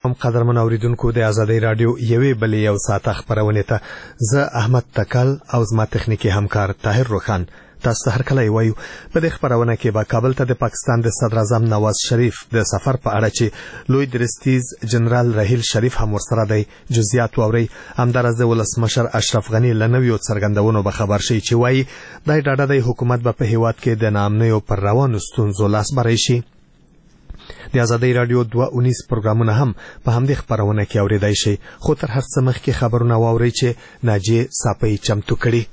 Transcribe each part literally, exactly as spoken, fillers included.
هم قدرمن اوریدونکو د آزادۍ رادیو یوې بلې یو ساعت خبرونه ته زه احمد تکل او زما تخنیکی همکار طاهر روخان تاسو هر کله وایو په دې خبرونه کې به کابل ته د پاکستان د صدر اعظم نواز شریف د سفر په اړه چې لوی درستیز جنرال رحیل شریف هم ورسره دی جزئیات واوري همدارس د ولسمشر اشرف غنی لنویو څرګندونو به خبر شي چې وایي د ډاډه د حکومت به په هیواد کې د نامنیو پر روانو ستونزو لاس بری شي. د آزادۍ رادیو دوه اونیس پروګرامونه هم په همدې خبرونه کې اوریدای شي خو تر هر څه مخکې خبرونه واوري چې ناجی صاپي چمتو کړي.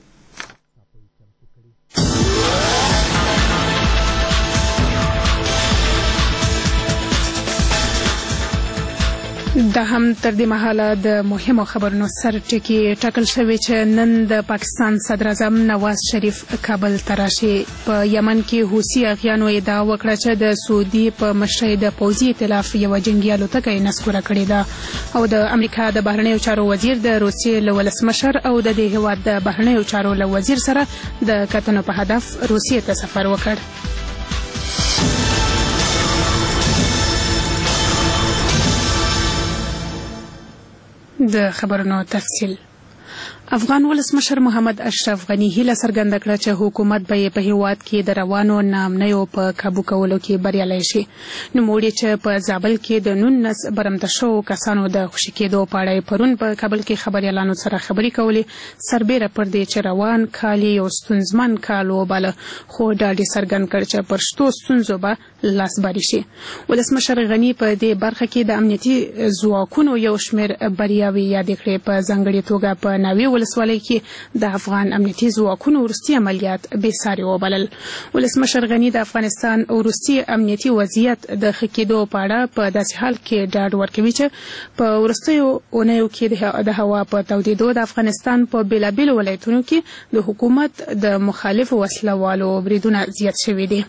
د هم تر دې مهاله د مهمو خبرونو سر ټکی ټاکل شوی چې نن د پاکستان صدر اعظم نواز شریف کابل ته راشي. په یمن کې حوثي اغیانو ادعا وکړه چې د سعودي په مشرۍ د پوځي ائتلاف یو جنگي الوتکه نسکوره کړې ده او د امریکا د بهرنیو چارو وزیر د روسیې له ولسمشر او د دې هیواد د بهرنیو چارو له وزیر سره د کتنو په هدف روسیې ته سفر وکړ. د خبرونو تفصیل. افغان ولسمشر محمد اشرف غنی هیله څرګنده کړه چې حکومت به په هیواد کې د روانو نامنیو په قابو کولو کې بریالی شي. نوموړي چې په زابل کې د نونس برمته شوو کسانو د خوشي کېدو په اړه پرون په کابل کې خبريالانو سره خبرې کولې سربېره پر دې چې روان کال یو ستونزمن کال وباله خو ډاډ څرګند کړ چې پر شتو ستونزو به لاس بری شي. ولسمشر غنی په دې برخه کې د امنیتي ځواکونو یو شمېر بریاوې یادې کړې. په ځانګړې توګه په ناوې ولسوالۍ کې د افغان امنیتي ځواکونو وروستي عملیات بې ساري وبلل. ولسمشر غنی د افغانستان وروستي امنیتي وضعیت د ښه کېدو په اړه په داسې حال کې ډاډ ورکوي چې په وروستیو اونیو کې د هوا په تودېدو د افغانستان په بېلابېلو ولایتونو کې د حکومت د مخالفو وسله والو بریدونه زیات شوي دي.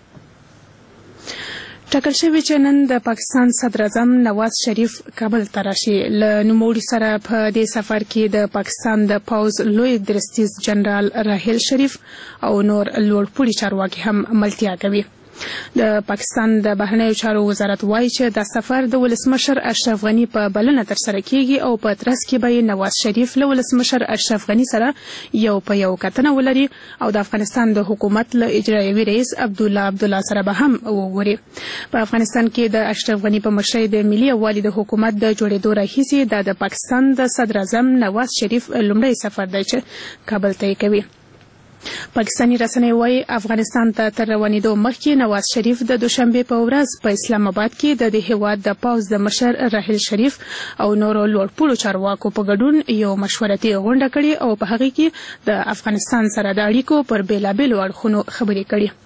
ټاکل شوی چې نن د پاکستان صدر اعظم نواز شریف کابل ته راشي. له نوموړي سره په دې سفر کې د پاکستان د پوځ لوی درستیز جنرال رحیل شریف او نور لوړپوړي چارواکي هم ملتیا کوي. د پاکستان د بهرنیو چارو وزارت وایي چې دا سفر د ولسمشر اشرف غنی په بلنه ترسره کیږي او په ترڅ کې به نواز شریف له ولسمشر اشرف غنی سره یو په یو کتنه ولري او د افغانستان د حکومت له اجرایوي رئیس عبدالله عبدالله سره به هم وګوري. په افغانستان کې د اشرف غنی په مشرۍ د ملي یووالي د حکومت د جوړېدو راهیسې دا د پاکستان د صدر اعظم نواز شریف لومړی سفر دی چې کابل ته کوي. پاکستاني رسنۍ وایي افغانستان ته تر روانېدو مخکې نواز شریف د دوشنبې په ورځ په اسلام آباد کې د دې هیواد د پوځ د مشر رحیل شریف او نورو لوړپوړو چارواکو په ګډون یو مشورتي غونډه کړې او په هغې کې د افغانستان سره د اړیکو پر بېلابېلو اړخونو خبرې کړې.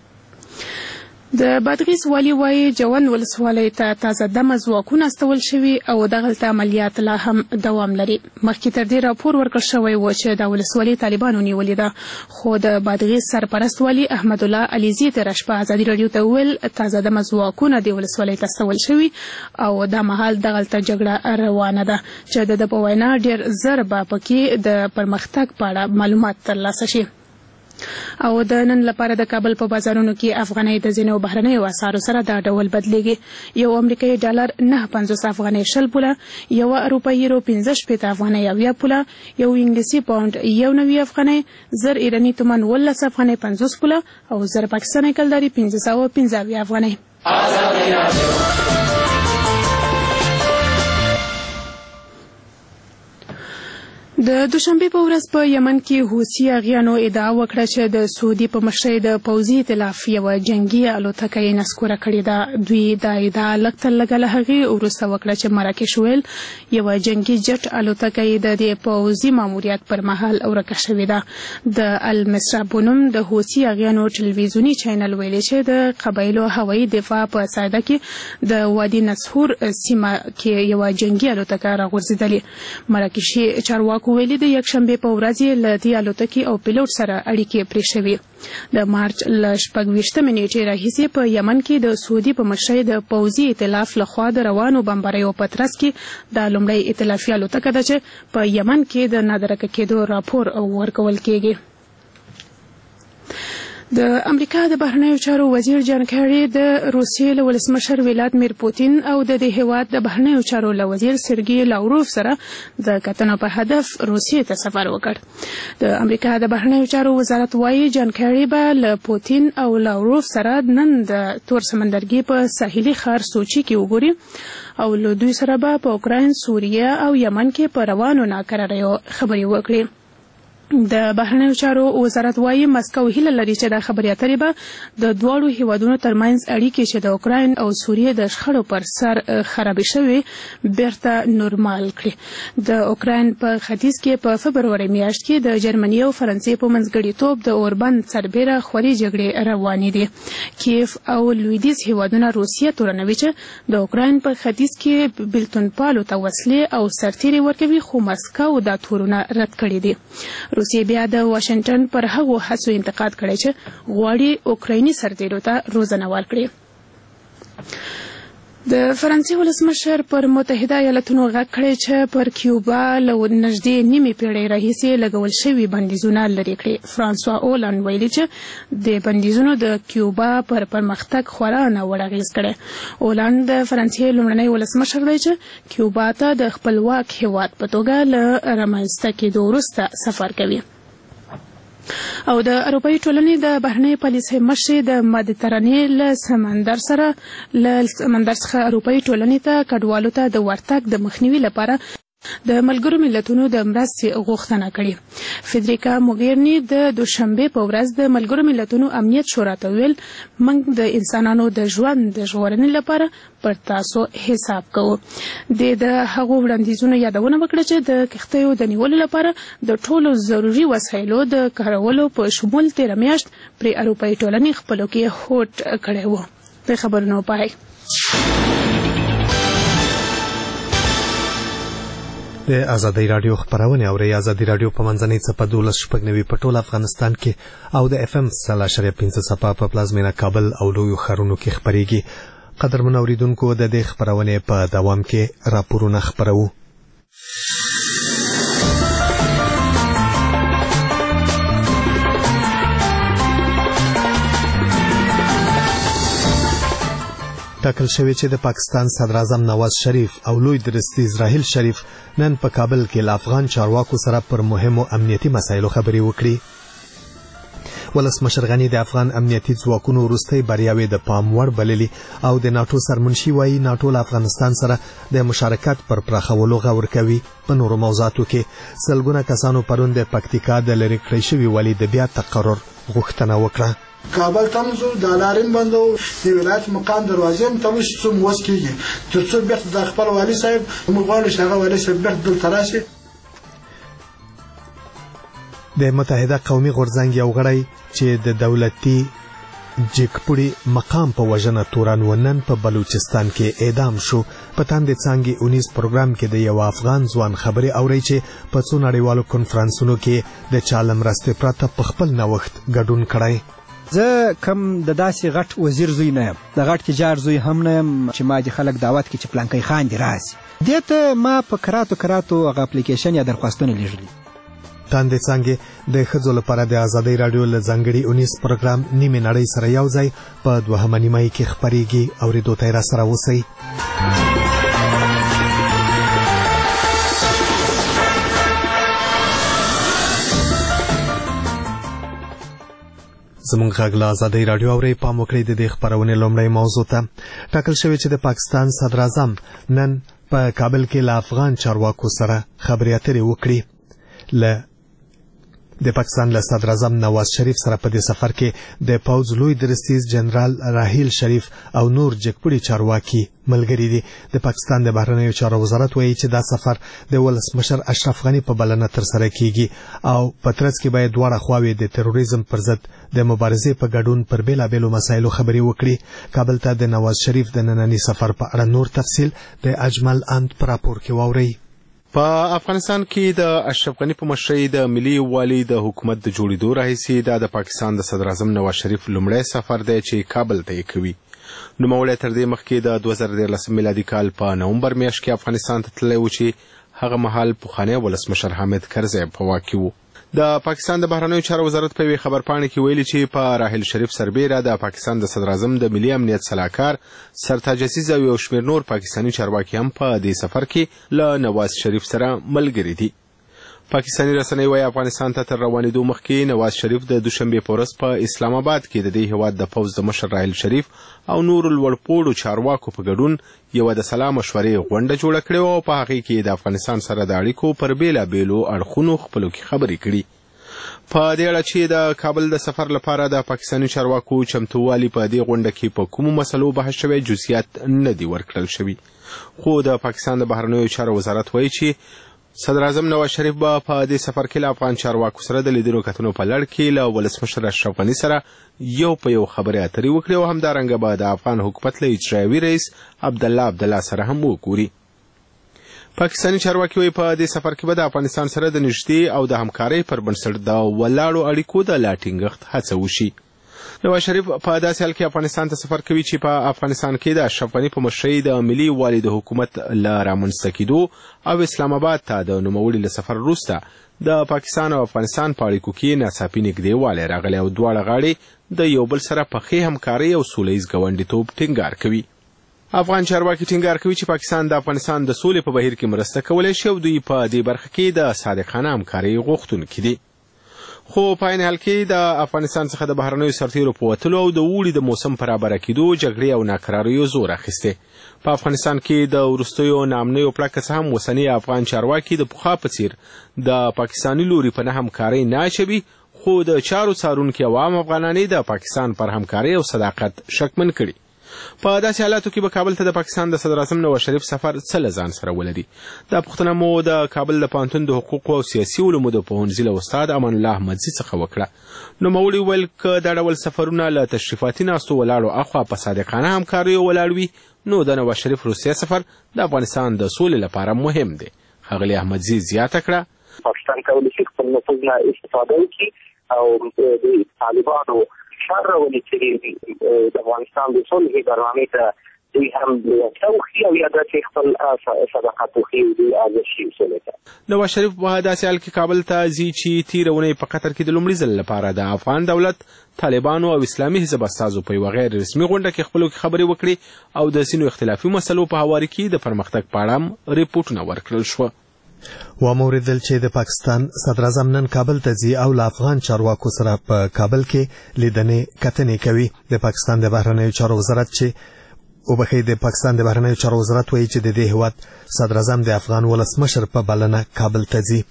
د بادغیس والي وایي جوند ولسوالۍ ته تازه دمه ځواکونه استول شوي او دغلته عملیات لا هم دوام لري. مخکې تر دې راپور ورکړل شوی و چې دا ولسوالي طالبانو نیولې ده خو د بادغیس سرپرست والي احمد الله علیزي تېره شپه ازادي راډیو ته وویل تازه دمه ځواکونه دې ولسوالۍ ته استول شوي او دا مهال دغلته جګړه روانه ده چې د ده په وینا ډېر زر به پکې د پرمختګ په اړه معلومات ترلاسه شي. او د نن لپاره د کابل په بازارونو کې افغانۍ د ځینو بهرنیو اسعارو سره دا ډول بدلیږي. یو امریکایي ډالر نه پنځوس افغانۍ شل پوله، یو اروپایي یورو پنځه شپېته افغانۍ اویا پوله، یو انګلیسي پاونډ یو نوي افغانۍ، زر ایراني تومان ولس افغانۍ پنځوس پوله او زر پاکستاني کلداري پنځه سوه پنځه اویا افغانۍ. د دوشنبې په ورځ په یمن کې حوثي اغیانو ادعا وکړه چې د سعودي په مشرۍ د پوځي ائتلاف یوه جنګي الوتکه یې نسکوره کړې ده. دوی دا ادعا لږ تر لږه له هغې وروسته وکړه چې مراکش ویل یوه جنګي جټ الوتکه یې د دې پوځي ماموریت پر مهال ورکه شوې ده. د المصرع په نوم د حوثي اغیانو ټلویزیوني چینل ویلي چې د قبایلو هوایي دفاع په ساده کې د وادي نسحور سیمه کې یوه جنګي الوتکه راغورځېدلې. مراکشي چارواکو ویلي د یکشنبې په ورځ یې له دې الوتکې او پیلوټ سره اړیکې پرې شوې. د مارچ له شپږ ویشتمې نیټې راهیسې په یمن کې د سعودي په مشرۍ د پوځي ائتلاف لخوا د روانو بمباریو په ترڅ کې دا لومړی ائتلافي الوتکه ده چې په یمن کې د نادرکه کېدو راپور ورکول کېږي. د امریکا د بهرنیو چارو وزیر جان کیری د روسیې له ولسمشر ولادیمیر پوتین او د دې هیواد د بهرنیو چارو له وزیر سرګي لاوروف سره د کتنو په هدف روسیې ته سفر وکړ. د امریکا د بهرنیو چارو وزارت وايي جان کیری به له پوتین او لاوروف سره نن د تور سمندرګي په ساحلي ښار سوچي کې وګوري او له دوی سره به په اوکراین، سوریه او یمن کې په روانو ناکراریو خبرې وکړي. د بهرنیو چارو وزارت وايي مسکو هیله لري چې د خبرې اترې به د دواړو هیوادونو ترمنځ اړیکې چې د اوکراین او سوریې د شخړو پر سر خرابې شوې بیرته نورمال کړي. د اوکراین په ختیځ کې په فبروري میاشت کې د جرمني او فرانسې په منځګړیتوب د اوربند سربېره خوري جګړې روانې دي. کیف او لویدیځ هیوادونه روسیه تورنوي چې د اوکراین په ختیځ کې بلتونپالو ته وسلې او سرتیري ورکوي، خو مسکو دا تورونه رد کړي دي. روسیې بیا د واشنگټن پر هغو هڅو انتقاد کړی چې غواړي اوکرایني سرتیرو ته روزنه ورکړي. د فرانسې ولسمشر پر متحده ایالتونو غږ کړی چې پر کیوبا له نږدې نیمې پیړۍ راهیسې لګول شوي بندیزونه لرې کړي. فرانسوا اولند ویلي چې د بندیزونو د کیوبا پر پرمختګ خورا ناوړه اغېز کړی. اولند د فرانسې لومړنی ولسمشر دی چې کیوبا ته د خپلواک هیواد په توګه له رامنځته کېدو وروسته سفر کوي. او د اروپایي ټولنې د بهرنۍ پالیسۍ مشرې د مدیترانې له سمندر سره له سمندر څخه اروپایي ټولنې ته کډوالو ته د ورتګ د مخنیوي لپاره د ملګرو ملتونو د مرستې غوښتنه کړې. فدریکا موګیرني د دوشنبه په ورځ د ملګرو ملتونو امنیت شورا ته ویل موږ د انسانانو د ژوند د ژغورنې لپاره پر تاسو حساب کوو. د د هغو وړاندیزونو یادونه وکړه چې د کښتیو د نیولو لپاره د ټولو ضروري وسایلو د کارولو په شمول تېره میاشت پرې اروپایي ټولنې خپلو کې هوډ کړی و. د خبرونو پای. د ازادي رادیو خبرونه او ری ازادي رادیو په منځنۍ څپه دولس شپږ نوي په ټول افغانستان کې او د اف ام سلا شریف پنځه صفه په پلازمینه کابل او لویو ښارونو کې خبريږي. قدر منوریدونکو د دې خبرونه په دوام کې راپورونه خبرو. ټاکل شوی چې د پاکستان صدر اعظم نواز شریف او لوی درستی اسرائیل شریف نن په کابل کې له افغان چارواکو سره پر مهمو امنیتي مسایلو خبرې وکړي. ولسمشر غنی د افغان امنیتي ځواکونو وروستۍ بریاوې د پام وړ بللي او د ناتو سرمنشي وایي ناتو له افغانستان سره د مشارکت پر پراخولو غور کوي. په نورو موضوعاتو کې سلګونه کسانو پرون د پکتیکا د لری کړی شوی ولی د بیا تقرر غوښتنه وکړه. کابل تمزو د لارین بندو د ولایت مقام دروازې تمش څوم وسکیږي تر څو بیرته د خپل والی صاحب موږ شغه والی صاحب بیرته دل تراشي. د متحده قومي غورځنګ یو غړی چې د دولتي جګپړي مقام په وژنه توران ونن په بلوچستان کې اعدام شو. په تاندې څنګه اونیس پروګرام کې د یو افغان ځوان خبري اوري چې په څو نړیوالو کنفرانسونو کې د چالم راسته پراته په خپل نوښت ګډون کړی. زه کم د داسې غټ وزیر زوی نه یم، د غټ تجار زوی هم نه یم چې ما د خلک دعوت کې چې پلانکی خان دی راسي. دې ته ما په کراتو کراتو هغه اپلیکیشن یا درخواستونه لیږلي. تاندې څنګه د ښځو لپاره د ازادي رادیو له ځانګړي اونیس پروګرام نیمه نړۍ سره یو ځای په دوهمه نیمه کې خبريږي او ریډو تیر سره وسی. زمونږ غږ له ازادي رادیو اوري پام وکړئ. د دې خبرونه لومړی موضوع ته ټاکل شوی چې د پاکستان صدر اعظم نن په کابل کې له افغان چارواکو سره خبرې اترې وکړي. له د پاکستان له صدر اعظم نواز شریف سره په دې سفر کې د پوز لوی درستیز جنرال راهیل شریف او نور جګپړي چارواکي ملګری دي. د پاکستان د بهرنیو چارو وزارت وایي چې دا سفر د ولسمشر اشرف غنی په بلنه تر سره کیږي او په ترڅ کې باید دواړه خواوې د تروریزم پر ضد د مبارزې په ګډون پر بیلابېلو مسایلو خبرې وکړي. کابل ته د نواز شریف د نننی سفر په اړه نور تفصیل د اجمل اند پر راپور کې واوري. په افغانستان کې د اشرف غنی په مشرۍ د ملي والي د حکومت د جوړېدو راهیسې د پاکستان د صدر اعظم نواز شریف لومړی سفر دی چې کابل ته یې کوي. نوموړی تر دې مخکې د دوه زره دیارلس میلادي کال په نومبر میاشت کې افغانستان ته تللی و چې هغه مهال پخوانی ولسمشر حامد کرزی په واک کې و. د پاکستان د بهرنیو چارو وزارت په یوې خبرپاڼې کې ویلي چې په راحل شریف سربیره د پاکستان د صدر اعظم د ملي امنیت سلاکار سرتاج عزیز او یو شمېر نور پاکستاني چارواکي هم په دې سفر کې له نواز شریف سره ملګري دي. پاکستاني رسنۍ وايي افغانستان ته تر روانېدو مخکې نواز شریف د دوشنبې په ورځ په اسلام آباد کې د دې هېواد د پوځ د مشر راحل شریف او نورو لوړپوړو چارواکو په ګډون یوه د سلا مشورې غونډه جوړه کړې وه او په هغې کې د افغانستان سره د اړیکو پر بېلابېلو اړخونو خپلو کې خبرې کړي. په دې اړه چې د کابل د سفر لپاره د پاکستاني چارواکو چمتووالي په دې غونډه کې په کومو مسلو بحث شوی جزئیات نه دي ورکړل شوي، خو د پاکستان د بهرنیو چارو وزارت وایي چې صدر اعظم نواز شریف به په دې سفر کې له افغان چارواکو سره د لیدلو کتنو په لړ کې له ولسمشر اشرف غني سره یو په یو خبرې اترې وکړي او همدارنګه به د افغان حکومت له اجرایوي رئیس عبدالله عبدالله سره هم وګوري. پاکستاني چارواکي وایي په دې سفر کې به د افغانستان سره د نږدې او د همکارۍ پر بنسټ د ولاړو اړیکو د لا ټینګښت هڅه وشي. نواز شریف په داسې حال کې افغانستان ته سفر کوي چې په افغانستان کې د اشرف غني په مشرۍ د ملي والي د حکومت له رامنځته کېدو او اسلام آباد ته د نوموړي له سفر وروسته د پاکستان او افغانستان په اړیکو کې ناڅاپي نږدېوالی راغلی او دواړه غاړې د یو بل سره په ښې همکارۍ او سوله ییز ګاونډیتوب ټینګار کوي. افغان چارواکي ټینګار کوي چې پاکستان د افغانستان د سولې په بهیر کې مرسته کولی شي او دوی په دې برخه کې د صادقانه همکارۍ غوښتونکي دي. خو په عین حال کې د افغانستان څخه د بهرنیو سرتیرو په وتلو او د اوړي د موسم په رابره کېدو جګړې او ناکراریو زور اخیستی. په افغانستان کې د وروستیو ناامنیو پړکه څه هم اوسني افغان چارواکي د پخوا په څیر د پاکستاني لوري په نه همکارۍ نه اچوي، خو د چارو څارونکي عوام افغانان د پاکستان پر همکارۍ او صداقت شکمن کړي. په داسې حالاتو کې به کابل ته د پاکستان د صدر اعظم نواز شریف سفر څه له ځان سره ولري؟ دا پوښتنه مو د کابل د پوهنتون د حقوقو او سیاسي علومو د پوهنځي له استاد امان الله احمدزي څخه وکړه. نوموړي وویل که دا ډول سفرونه له تشریفاتي ناستو ولاړو اخوا په صادقانه همکاریو ولاړ وي نو د نواز شریف روسیه سفر د افغانستان د سولې لپاره مهم دی. ښاغلي احمدزي زیاته کړه پاکستان کولی شي خپل نفوذ نه استفاده وکړي او د طالبانو شر راولي چې د افغانستان د صلح برنامې ته دوی هم وخت او یا د خپل صداقت او خو د ارزشي اصول ته. نواز شریف په داسې حال کې کابل ته ځي چې تېره اونۍ په قطر کې د لومړي ځل لپاره د افغان دولت، طالبانو او اسلامي حزب استازو په یوه غیر رسمي غونډه کې خپلو کې خبرې وکړي او د ځینو اختلافي مسلو په هواري کې د پرمختګ په اړه هم ریپورټونه ورکړل شوه. وموریدل چې د پاکستان صدر اعظم نن کابل ته ځي او له افغان چارواکو سره په کابل کې لیدنې کتنې کوي. د پاکستان د بهرنیو چارو وزارت چې او بخې د پاکستان د بهرنیو چارو وزارت وایي چې د دې هیواد صدر اعظم د افغان ولسمشر په بلنه کابل ته ځي.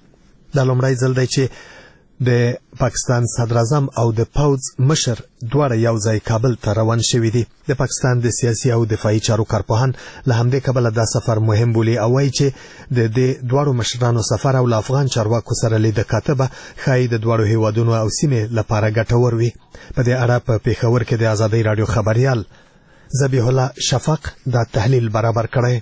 دا لومړی ځل دی چې د پاکستان صدر اعظم او د پوځ مشر دواړه یو ځای کابل ته روان شوي دي. د پاکستان د سیاسي او دفاعي چارو کارپوهان له همدې کبله دا سفر مهم بولي او وایي چې د دې دواړو مشرانو سفر او له افغان چارواکو سره لیده کاته به ښایي د دواړو هیوادونو او سیمې لپاره ګټور وي. په دې اړه په پېښور کې د ازادۍ راډیو خبریال ذبیح الله شفق دا تحلیل برابر کړی.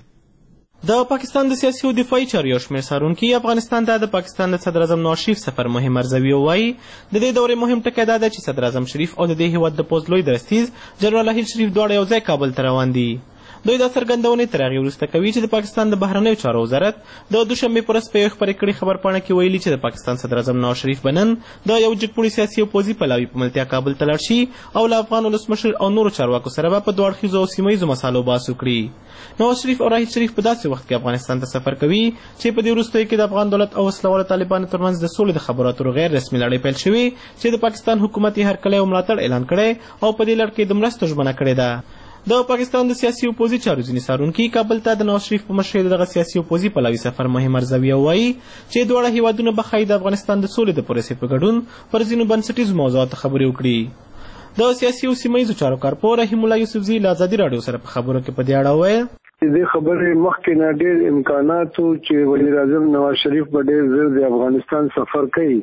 د پاکستان د سیاسي او دفاعي چارو یو شمېر څارونکي افغانستان ته د پاکستان د صدر اعظم نواز شریف سفر مهم ارزوي او وایي د دې دورې مهم ټکی دا ده چې صدر اعظم شریف او د دې هیواد د پوځ لوی درستیز جنرال راحیل شریف دواړه یو ځای کابل ته روان دي. دوی دا څرګندونې تر هغې وروسته کوي چې د پاکستان د بهرنیو چارو وزارت د دوشنبې په ورځ په یوه خپرې کړې خبرپاڼه کې ویلي چې د پاکستان صدر اعظم نواز شریف به نن د یو جګپوړي سیاسي او پوځي پلاوي په ملتیا کابل ته لاړ شي او له افغان ولسمشر او نورو چارواکو سره به په دوه اړخیزو او سیمه ییزو مسالو بحث وکړي. نواز شریف او راحیل شریف په داسې وخت کې افغانستان ته سفر کوي چې په دې وروستیو کې د افغان دولت او وسله طالبانو ترمنځ د سولې د خبرو اترو غیر رسمي لړۍ پیل شوې چې د پاکستان حکومت یې هرکلی او ملاتړ اعلان کړی او په دې لړ کې د مرستو ژمنه کړې ده. د پاکستان د سیاسي او پوځي چارو ځینې څارونکي کابل ته د نواز شریف په مشرۍ دغه سیاسي او پوځي پلاوي سفر مهم ارزوي او وایي چې دواړه هیوادونه به ښایي د افغانستان د سولې د پروسې په ګډون پر ځینو بنسټیزو موضوعاتو خبرې وکړي. د سیاسي او سیمه ییزو چارو کارپوه رحیم الله یوسفزي له ازادي راډیو سره په خبرو کې په دې اړه وویل دې خبرې مخکې نه ډېر امکانات و چې وزیر اعظم نواز شریف به ډېر ژر د افغانستان سفر کوي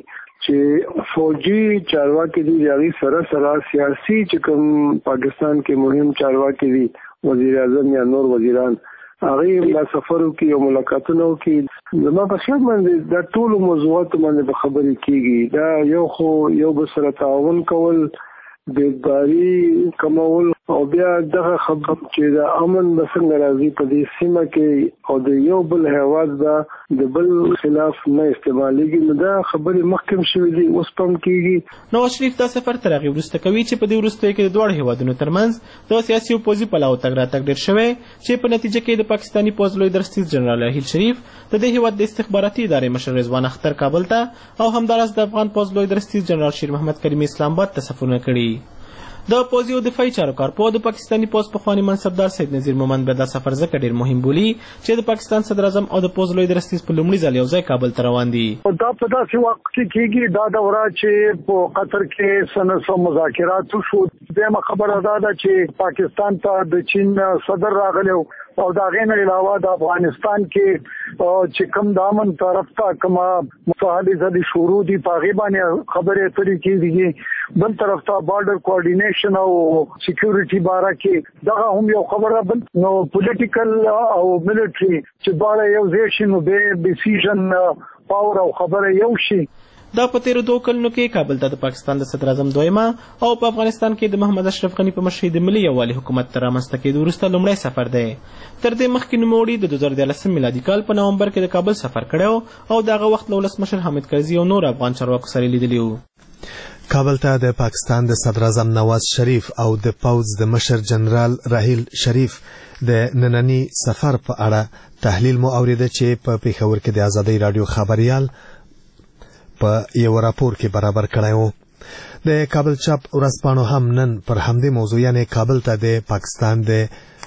چې فوجي چارواکي دي هغې سره سره سیاسي چې کوم پاکستان کې مهم چارواکي دي وزیر اعظم یا نور وزیران هغې لا سفر وکړي او ملاقاتونه وکړي. زما په خیال باندې دا ټولو موضوعاتو باندې به خبرې کېږي. دا یو خو یو بل سره تعاون کول، بېدباري کمول او بیا دغه خبر چې د امن بسنګ راځي په دې سیمه کې او د یو بل هیواد دا د بل خلاف نه استعمالېږي نو دا خبرې مخکې شوې دي اوس پم کېږي. نواز شریف دا سفر تر هغې وروسته کوي چې په دې وروستیو کې د دواړو هیوادونو ترمنځ د سیاسي او پوځي پلوه تګ راتګ ډېر شوی چې په نتیجه کې د پاکستاني پوځ لوی درستیز جنرال راحیل شریف د دې هیواد د استخباراتي ادارې مشر رضوان اختر کابل ته او همداراز د افغان پوځ لوی درستیز جنرال شیر محمد کریمي اسلام آباد ته سفرونه کړي. د پوځي او دفاعي چارو کارپوه د پاکستاني پوځ پخواني منصبدار سید نذیر مومند به دا سفر ځکه ډېر مهم بولي چې د پاکستان صدر اعظم او د پوځ لوی درستیز په لومړي ځل یو ځای کابل ته روان دي. دا په داسې وخت کې کېږي دا دوره چې په قطر کې سنسو مذاکرات شو. دغه خبره دا ده چې پاکستان ته د چین صدر راغلی او دا غین علاوه د افغانستان کې چې کوم د امن طرف ته کوم مصالحې زدي شروع دي په غیبانه خبرې اترې کېږي. بل طرف ته بارډر کوارډینیشن او سکیورټي باره کې دا هم یو خبره. بل نو پولیټیکل او ملټري چې باره یو ځای شي نو به ډیسیژن پاور او خبره یو شي. دا په تیرو دوه کلونو کې کابل ته د پاکستان د صدر اعظم دویمه او په افغانستان کې د محمد اشرف غني په مشرۍ د ملي یووالي حکومت تر رامنځته کېدو وروسته لومړی سفر دی. تر دې مخکې نوموړي د دوه زره دیارلسم میلادي کال په نومبر کې د کابل سفر کړی او د هغه وخت له ولسمشر حامد کرزي او نور افغان چارواکو سره لیدلي وو. کابل ته د پاکستان د صدر اعظم نواز شریف او د پوځ د مشر جنرال راحیل شریف د نننی سفر په اړه تحلیل مو اوریده چې په پیښور کې د ازادۍ رادیو خبريال په یو راپور کې برابر کړی وو. د کابل چاپ ورځپاڼو هم نن پر همدې موضوع یعنې کابل ته د پاکستان د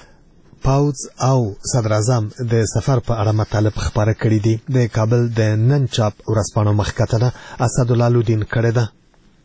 پوځ او صدر اعظم د سفر په اړه مطالب خبره کړي دي. د کابل د نن چاپ ورځپاڼو مخکتنه اسدالله لودین کړې ده.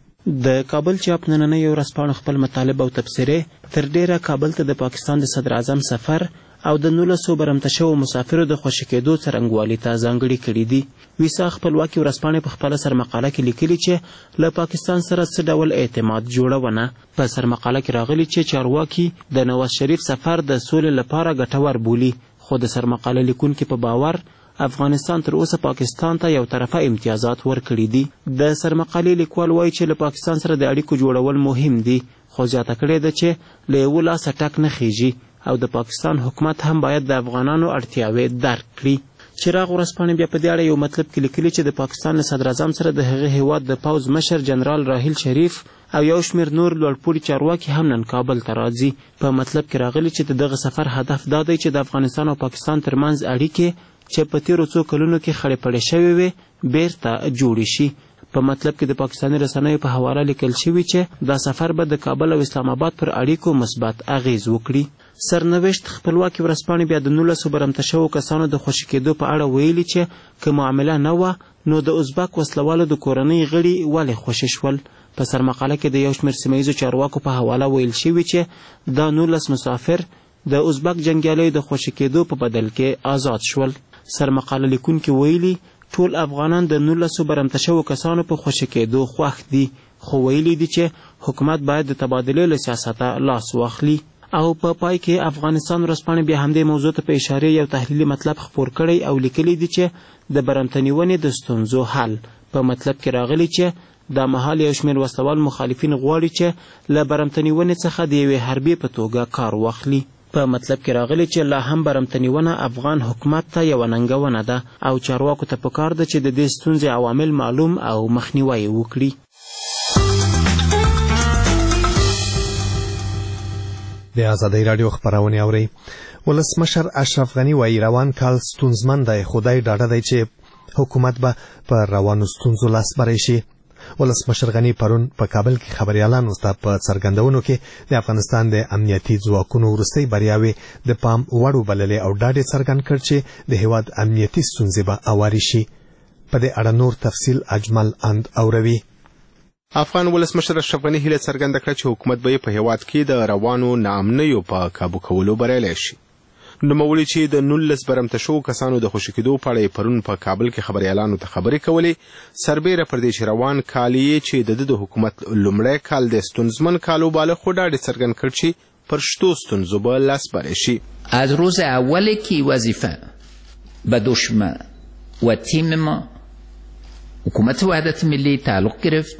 د کابل چاپ نننۍ ورځپاڼو خپل مطالب او تبصرې تر ډیره کابل ته د پاکستان د صدر اعظم سفر او د نولسو برمته شوو مسافرو د خوشي کېدو څرنګوالي ته ځانګړي کړي دي. ویسا خپلواکي ورځپاڼې په خپله سرمقاله کې لیکلي چې له پاکستان سره څه ډول اعتماد جوړونه. په سرمقاله کې راغلي چې چارواکي د نواز شریف سفر د سولې لپاره ګټور بولي، خو د سرمقاله لیکونکي په باور افغانستان تر اوسه پاکستان ته یو طرفه امتیازات ورکړي دي. د سرمقالې لیکوال وایي چې له پاکستان سره د اړیکو جوړول مهم دي، خو زیاته کړې ده چې له یوه لاسه ټک نه خیږي او د پاکستان حکومت هم باید د افغانانو اړتیاوې درک کړي. چراغ ورځپاڼې بیا په دې اړه یو مطلب کې لیکلي چې د پاکستان له صدر اعظم سره د هغه هیواد د پوځ مشر جنرال راحیل شریف او یو شمېر نور لوړپوړي چارواکي هم نن کابل ته راځي. په مطلب کې راغلي چې د دغه سفر هدف دا دی چې د افغانستان او پاکستان ترمنځ اړیکې چې په تیرو څو کلونو کې خړې پړې شوې وې بیرته جوړې شي. په مطلب کې د پاکستاني رسنیو په حواله لیکل شوي چې دا سفر به د کابل او اسلام آباد پر اړیکو مثبت اغیز وکړي. سرنوشت خپلواکي ورځپاڼې بیا د نولسو برمته شوو کسانو د خوشي کېدو په اړه ویلي چې که معامله نه وه نو د ازبک وسلوالو د کورنۍ غړي ولې خوشي شول. په سرمقاله کې د یو شمېر سیمه ییزو چارواکو په حواله ویل شوي چې دا نولس مسافر د ازبک جنګیالیو د خوشي کېدو په بدل کې آزاد شول. سرمقاله لیکونکي ویلي ټول افغانان د نولسو برمته شوو کسانو په خوشي کېدو خوښ دي، خو ویلي دي چې حکومت باید د تبادلې له سیاسته لاس واخلي. او په پای کې افغانستان ورځپاڼې بیا همدې موضوع ته په اشارې یو تحلیلي مطلب خپور کړی او لیکلي دي چې د برمته نیونې د ستونزو حل. په مطلب کې راغلي چې دا مهال یو شمېر وسلوال مخالفین غواړي چې له برمته نیونې څخه د یوې حربې په توګه کار واخلي. په مطلب کې راغلي چې لا هم برمته نیونه افغان حکومت ته یوه ننګونه ده او چارواکو ته پکار ده چې د دې ستونزې عوامل معلوم او مخنیوی وکړي. د ازادۍ رادیو خبرونه اوري. ولسمشر اشرف غني وایي روان کال ستونزمن دی، خدای ډاډه دی چې حکومت به په روانو ستونزو لاس بری شي. ولسمشر غني پرون په کابل کې خبريالانو ته په څرګندونو کې د افغانستان د امنیتي ځواکونو وروستۍ بریاوې د پام وړ بللې او ډاډ څرګند کړ چې د هیواد امنیتي ستونزې به اواري شي. په دې اړه نور تفصیل اجمل اند اوروي. افغان ولسمشر اشرف غني هیله څرګنده کړه چې حکومت به په هیواد کې د روانو ناامنیو په کابو کولو بریالی شي. نوموړي چې د نولس برمته شوو کسانو د خوشي کېدو په اړه پرون په کابل کې خبريالانو ته خبرې کولې، سربیره پر دې چې روان کال یې چې د د حکومت لومړی کال د ستونزمن کالو بالا خو ډاډ څرګند کړ چې پر شتو ستونزو به لاس بری شي. از روز اول کی وظیفه به دشمن و تیم ما حکومت وحدت ملی تعلق گرفت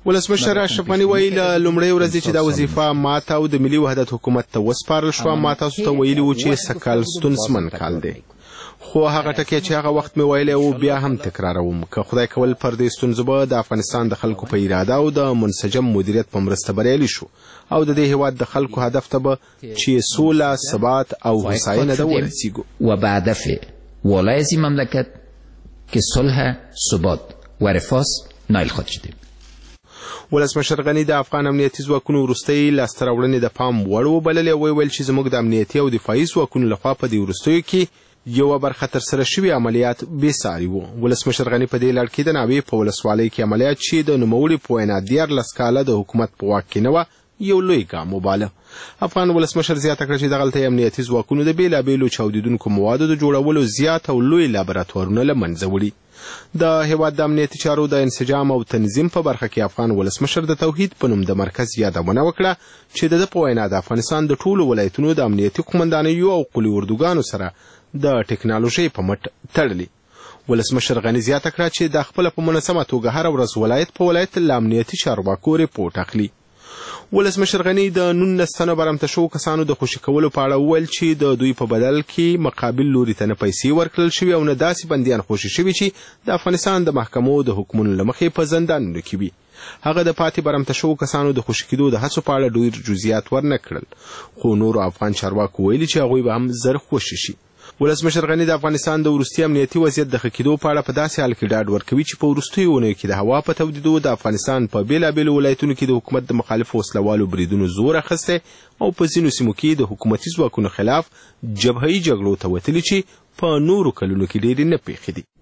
ولسمشر اشرف غني وایي له لومړۍ ورځې چې دا وظیفه ماته او د ملي وحدت حکومت ته وسپارل شوه ما تاسو ته ویلي وو چې سږ ستونزمن کال دی خو هغه ټکی چې هغه وخت مې ویلی او بیا هم تکراروم که خدای کول پر دې ستونزو به د افغانستان د خلکو په اراده او د منسجم مدیریت په مرسته بریالي شو او د دې هیواد د خلکو هدف ته به چې سوله ثبات او هوساینه ده ورسیږو و به هدف والای از این مملکت که صلح ثبات و رفاه نایل خواهد شدیم. ولسمشر غني د افغان امنیتي ځواکونو وروستۍ لاسته راوړنې د پام وړ وبللې او ویل چې زموږ د امنیتي او دفاعي ځواکونو لخوا په دې وروستیو کې یو برخه ترسره شوي عملیات بې ساري وو. ولسمشر غني په دې لړ کې د ناوې په ولسوالۍ کې عملیات چې د نوموړي په وینا دیارلس کاله د حکومت په واک کې نه وه یو لوی ګام وباله. افغان ولسمشر زیاته کړه چې دغلته امنیتي ځواکونو د بېلابېلو چاودېدونکو موادو د جوړولو زیات او لوی لابراتوارونه له منځه وړي. د هیواد د امنیتي چارو د انسجام او تنظیم په برخه کې افغان ولسمشر د توحید په نوم د مرکز یادونه وکړه چې د په وینا د افغانستان د ټولو ولایتونو د امنیتي قومندانیو او قلي اردوګانو سره د ټکنالوژي په مټ تړلي. ولسمشر غني زیاته کړه چې د خپل په منظمه توګه هر ورځ ولایت په ولایت له امنیتي چارواکو ریپورټ اخلي. ولسمشر غني د نولس تنو برمته شو کسانو د خوشي کولو په اړه وویل چې د دوی په بدل کې مقابل لوري ته نه پیسې ورکړل شوي او نه داسې بندیان خوشي شوي چې د افغانستان د محکمو د حکمونو له مخې په زندانونو کې وي. هغه د پاتې برمته شو کسانو د خوشي کېدو د هڅو په اړه ډېر جزئیات ورنه کړل خو نورو افغان چارواکو ویلي چې هغوی به هم زر خوشي شي. ولسمشر غني د افغانستان د وروستي امنیتي وضعیت د ښه کېدو په اړه په داسې حال کې ډاډ ورکوي چې په وروستیو اونیو کې د هوا په تودېدو د افغانستان په بېلابېلو ولایتونو کې د حکومت د مخالفو وسلوالو بریدونو زور اخیستی او په ځینو سیمو کې د حکومتي ځواکونو خلاف جبههي جګړو ته وتلي چې په نورو کلونو کې ډېرې نه پیښې دي.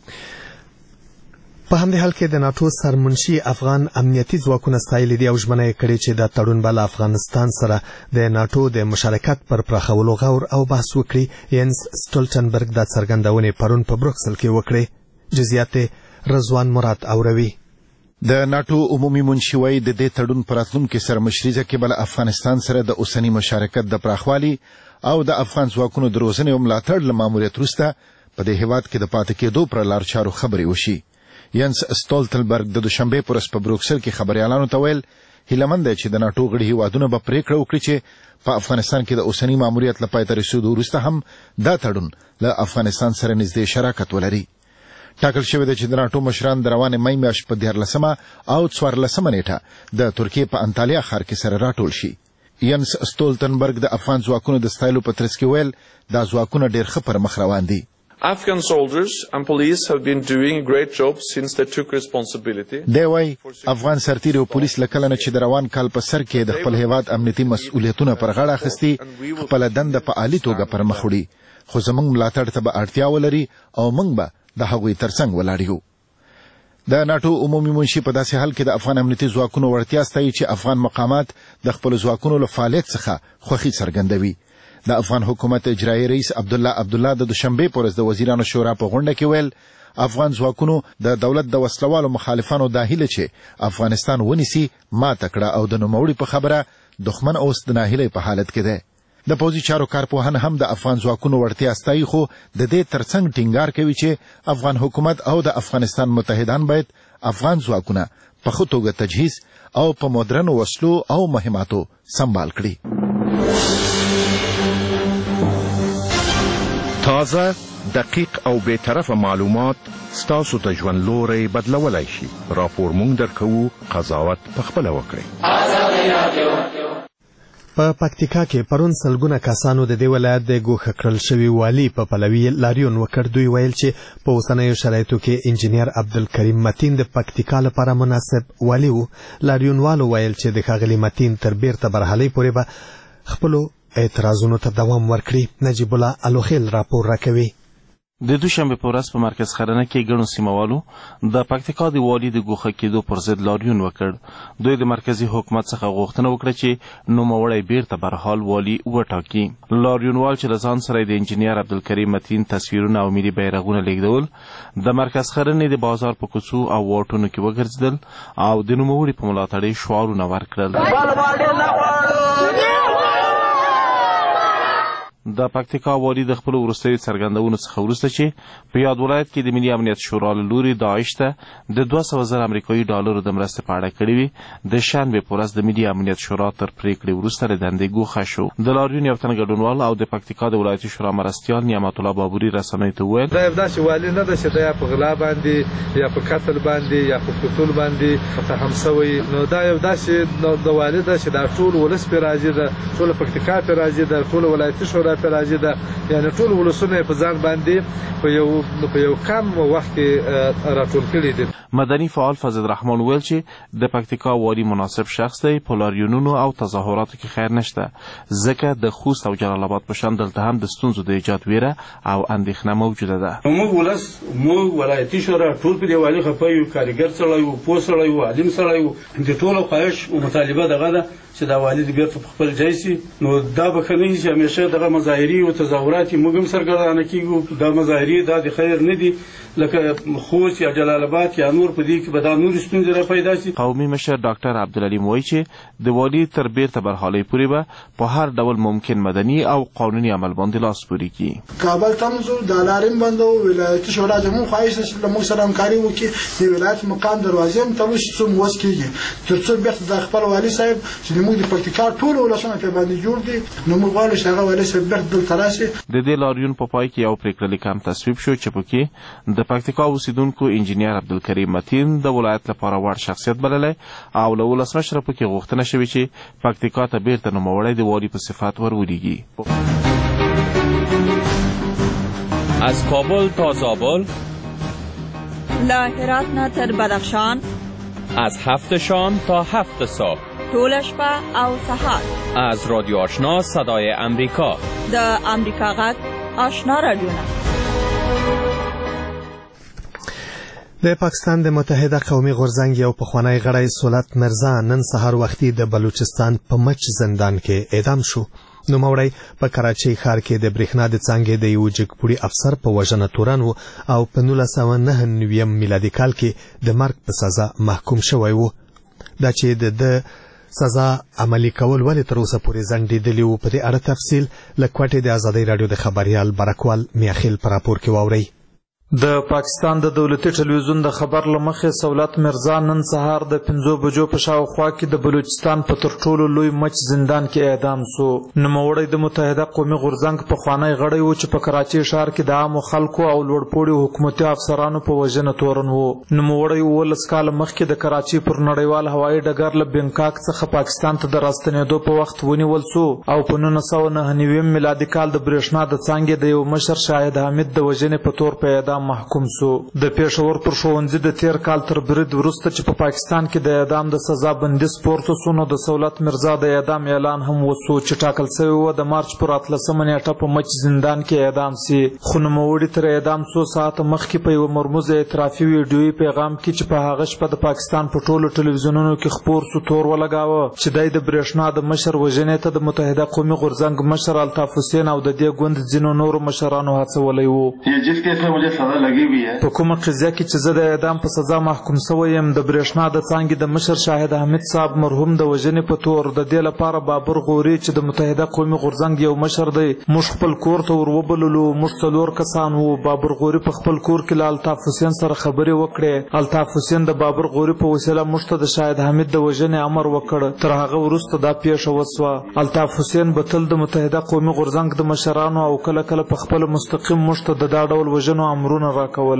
په همدې حال کې د ناتو سرمنشي افغان امنیتي ځواکونه ستایلي دي او ژمنه یې کړې چې د تړون به له افغانستان سره د ناتو د مشارکت پر پراخولو غور او بحث وکړي. ینس سټولټنبرګ دا څرګندونې پرون په بروکسل کې وکړې. جزئیات رضوان مراد اوروي. د ناتو عمومي منشي وایي د دې تړون په راتلونکي سرمشریزه کې به له افغانستان سره د اوسني مشارکت د پراخوالي او د افغان ځواکونو د روزنې او ملاتړ له ماموریت وروسته په دې هېواد کې د پاتې کېدو پر لار چارو خبرې وشي. ینس سټولټنبرګ د دوشنبې په ورځ په بروکسل کې خبريالانو ته ویل هیله مند دی چې د ناټو غړي هیوادونه به پریکړه وکړي چې په افغانستان کې د اوسني ماموریت له پای ته رسېدو وروسته هم دا تړون له افغانستان سره نږدې شراکت ولري. ټاکل شوی دی چې د ناټو مشران د روانې مۍ میاشت په دیارلسمه او څوارلسمه نیټه د ترکیې په انطالیا ښار کې سره راټول شي. ینس سټولټنبرګ د افغان ځواکونو د ستایلو په ترڅ کې ویل دا ځواکونه ډېر ښه پر مخ روان دي. Afghan soldiers and police have been doing a great job since they took responsibility. دی وای افغان سرتیري او پولیس لکه نه چې د روان کال په سر کې د خپل هیواد امنیتي مسؤلیتونه پر غاړه اخیستي خپل دنده په عالی توګه پر مخ وړي خو زموږ ملاتړ ته به اړتیا ولري او موږ به د هغوی ترڅنګ ولاړ یو. د ناټو عمومي منشي په داسې حال کې د افغان امنیتي ځواکونو وړتیا ستایي چې افغان مقامات د خپل ځواکونو له فعالیت څخه خوښي څرګندوي. د افغان حکومت اجرایي رئیس عبدالله عبدالله د دوشنبې په ورځ د وزیرانو شورا په غونډه کې ویل افغان ځواکونو د دولت د وسلوالو مخالفانو دا هیله چې افغانستان ونیسي ماته کړه او د نوموړي په خبره دښمن اوس د ناهیلۍ په حالت کې دی. د پوځي چارو کارپوهان هم د افغان ځواکونو وړتیا ستایي خو د دې ترڅنګ ټینګار کوي چې افغان حکومت او د افغانستان متحدان باید افغان ځواکونه په ښه توګه تجهیز او په مدرنو وسلو او مهماتو سمبال کړي. تازه، دقیق او بی‌طرفه معلومات ستاسو ته ژوند لوری بدلولی شي. راپور مونږ درکوو، قضاوت پخپله وکړئ. په پکتیکا کې پرون سلګونه کسانو د دې ولایت د ګوښه کړل شوي والي په پلوي لاریون وکړ. دوی ویل چې په اوسنیو شرایطو کې انجینیر عبدالکریم متین د پکتیکا لپاره مناسب والي و. لاریونوالو ویل چې د ښاغلي متین تر بیرته برحالۍ پورې به خپلو اعتراضونو ته دوام ورکړي. نجیب الله الوخیل راپور راکوي. د دوشنبه په ورځ په مرکز خرنه کې ګڼو سیموالو د پکتیکا د والي د ګوښه کېدو پر ضد لاریون وکړ. دوی د مرکزي حکومت څخه غوښتنه وکړه چې نوموړی بیرته برحال والي وټاکي. لاریونوال چې له ځان سره د انجینیر عبدالکریم متین تصویرونه او ملي بیرغونه لیږدول د مرکز خرنې د بازار په کوڅو او واټونو کې وګرځېدل او د نوموړي په ملاتړ یې شعارونه ورکړل. د پکتیکا والي د خپلو وروستیو څرګندونو څخه وروسته چې په یاد ولایت کې د ملي امنیت شورا له لوري داعش ته د دوه سوه زره امریکایي ډالرو د مرستې په اړه کړې وي د شنبې په ورځ د ملي امنیت شورا تر پریکړې وروسته له دندې ګوښه شو. د لاریون یو تن ګډونوال او د پکتیکا د ولایتي شورا مرستیال نعمت الله بابوري رسنیو ته وویل دا یو داسې والي نه ده چې دا یا په غلا باندې یا په قتل باندې یا په قتل باندې متهم شوی، نو دا یو داسې د والي ده چې دا ټول ولس پرې راضي ده، ټول پکتیکا پرې راضي ده، ټول ولایتي شورا پرې راضي ده، یعنې ټول ولسونه په ځان باندې په یو په یو کم وخت کې راټول کړي دي. مدني فعال فضل رحمان ویل چې د پکتیکا والي مناسب شخص دی، په لاریونونو او تظاهراتو کې خیر نشته، ځکه د خوست او جلال آباد په شان دلته هم د ستونزو د ایجاد ویره او اندېښنه موجوده ده. موږ ولس موږ ولایتي شورا ټول په دې والي خفه یو، کارګر سړی وو، پوه سړی وو، عالم سړی وو، د ټولو خواهش او مطالبه دغه ده چې دا والي د بیرته په خپل ځای سي. نو دا به ښه نه وي چې همیشه دغه مظاهرې او تظاهرات موږ هم سرګردانه کېږو. دا مظاهرې دا د خیر نه دي، لکه خوست یا جلال آباد یا نور په دې کې به دا نورې ستونزې را پیدا سي. قومي مشر ډاکټر عبدالعلیم وایي چې د والي تر بیرته برحالۍ پورې به په هر ډول ممکن مدني او قانوني عمل باندې لاس پورې کړي. کابل ته ځو، د لارین بندو ولایتي شورا زموږ خواهش ده چې موږ سره همکاري وکړي، د ولایت مقام دروازې هم تړل شي څو موس کېږي، تر څو بیرته د خپل والي صاحب چې موږ د پکتیکا ټول ولسونه په باندې جوړ دي، نو موږ غواړو چې هغه والي صاحب بیرته دلته راشي. د دې لاریون په پای کې یو پریکړه لیک هم تصویب شو چې پکې د پکتیکا اوسیدونکو انجینیر عبدالکریم متین د ولایت لپاره وړ شخصیت بللی او له ولسمشره پکې غوښتنه شوې چې پکتیکا ته بیرته نوموړی د والي په صفت ورولېږي. از کابل تا زابل، له هرات نه تر بدخشان، از هفت شام تا هفت صبح، طول شپه او سحر، از رادیو آشنا صدای امریکا، د امریکا غږ آشنا رادیونه. د پاکستان د متحده قومي غورځنګ یو پخوانی غړی سولت مرزا نن سهار وختي د بلوچستان په مچ زندان کې اعدام شو. نوموړی په کراچۍ ښار کې د برېښنا د څانګې د یو جګپوړي افسر په وژنه تورن و او په نولس سوه نهه نوي میلادي کال کې د مرګ په سزا محکوم شوی و. دا چې د ده سزا عملي کول ولې تر اوسه پورې ځنډېدلي وو، په دې اړه تفصیل له کوټې د ازادۍ راډیو د خبریال برکوال میاخیل په راپور کې واورئ. د پاکستان د دولتي ټلویزیون د خبر لمخې سولت مرزا نن سهار د پنځو بجو په شاوخوا کې د بلوچستان په تر ټولو لوی مچ زندان کې اعدام سو. نوموړی د متحده قومي غورځنګ پخوانی غړی و چې په کراچۍ ښار کې د عامو خلکو او لوړپوړي حکومتي افسرانو په وژنه تورن و. نوموړی اوولس کاله مخکې د کراچۍ پر نړیوال هوایي ډګر له بینکاک څخه پاکستان ته د راستنېدو په وخت ونیول سو او په نولس سوه نهه نوي میلادي کال د برېښنا د څانګې د یو مشر شاهد حمید د وژنې په تور په اعدام محکوم سو. د پېښور پر ښوونځي د تیر کال تر برید وروسته چې په پا پاکستان کې د اعدام د سزا بندیز پورته سو، نو د سولت مرزا د اعدام اعلان هم وسو چې ټاکل شوی و د مارچ پر اتلسمه نیټه په مچ زندان کې اعدام سي. خو نوموړي تر اعدام څو ساعته مخکې په یو مرموز اعترافي ویډیویي پیغام کې چې په هغه شپه د پاکستان په ټولو ټلویزیونونو کې خپور سو تور ولګاوه چې دی د برېښنا د مشر وژنې ته د متحده قومي غورځنګ مشر الطاف حسین او د دې ګوند ځینو نورو مشرانو هڅولی و. په کومه قضیه کې چې زه د اعدام په سزا محکوم شوی یم، د برېښنا د څانګې د مشر شاهد حمید صاحب مرحوم د وژنې په تور د دې لپاره بابر غوري چې د متحده قومي غورځنګ یو مشر دی موږ خپل کور ته ور وبللو. موږ څلور کسان وو. بابر غوري په خپل کور کې له الطاف حسین سره خبرې وکړې. الطاف حسین د بابر غوري په وسیله موږ ته د شاهد حمید د وژنې امر وکړ. تر هغه وروسته دا پیښه وسوه. الطاف حسین به تل د متحده قومي غورځنګ د مشرانو او کله کله په خپل مستقیم موږ ته د دا ډول وژنو امرونه راکول.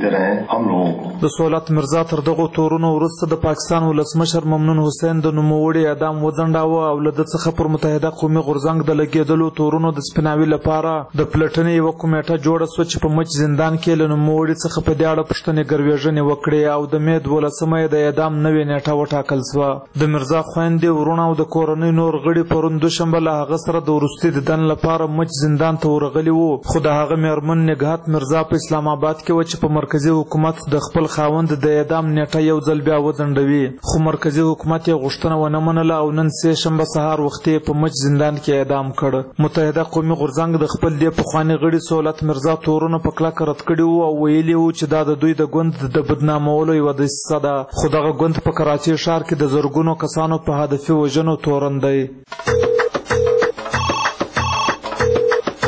د سولت مرزا تر دغو تورونو وروسته د پاکستان ولسمشر ممنون حسین د نوموړي اعدام وځنډاوه او له ده څخه پر متحده قومي غورځنګ د لګېدلو تورونو د سپیناوي لپاره د پلټنې یوه کمیټه جوړه سوه چې په مچ زندان کې له نوموړي څخه په دې اړه پوښتنې ګروېږنې وکړې او د مې دولسمه یې د اعدام نوې نیټه وټاکل سوه. د مرزا خویندې، ورونه او د کورنۍ نور غړي پرون دوشنبه له هغه سره د وروستي دیدن لپاره مچ زندان ته ورغلي وو، خو د هغه مېرمن نګهت مرزا په اسلام آباد کې وه چې په مرکزي حکومت د خپل خاوند د اعدام نیټه یو ځل بیا وځنډوي، خو مرکزي حکومت یې غوښتنه ونه منله او نن سه شنبه سهار وختي په مچ زندان کې اعدام کړ. متحده قومي غورځنګ د خپل دې پخواني غړي سولت مرزا تورونه په کلکه رد کړي وو او ویلي وو چې دا د دوی د ګوند د بدنامولو یوه دسیسه ده، خو دغه ګوند په کراچۍ ښار کې د زرګونو کسانو په هدفي وژنو تورن دی.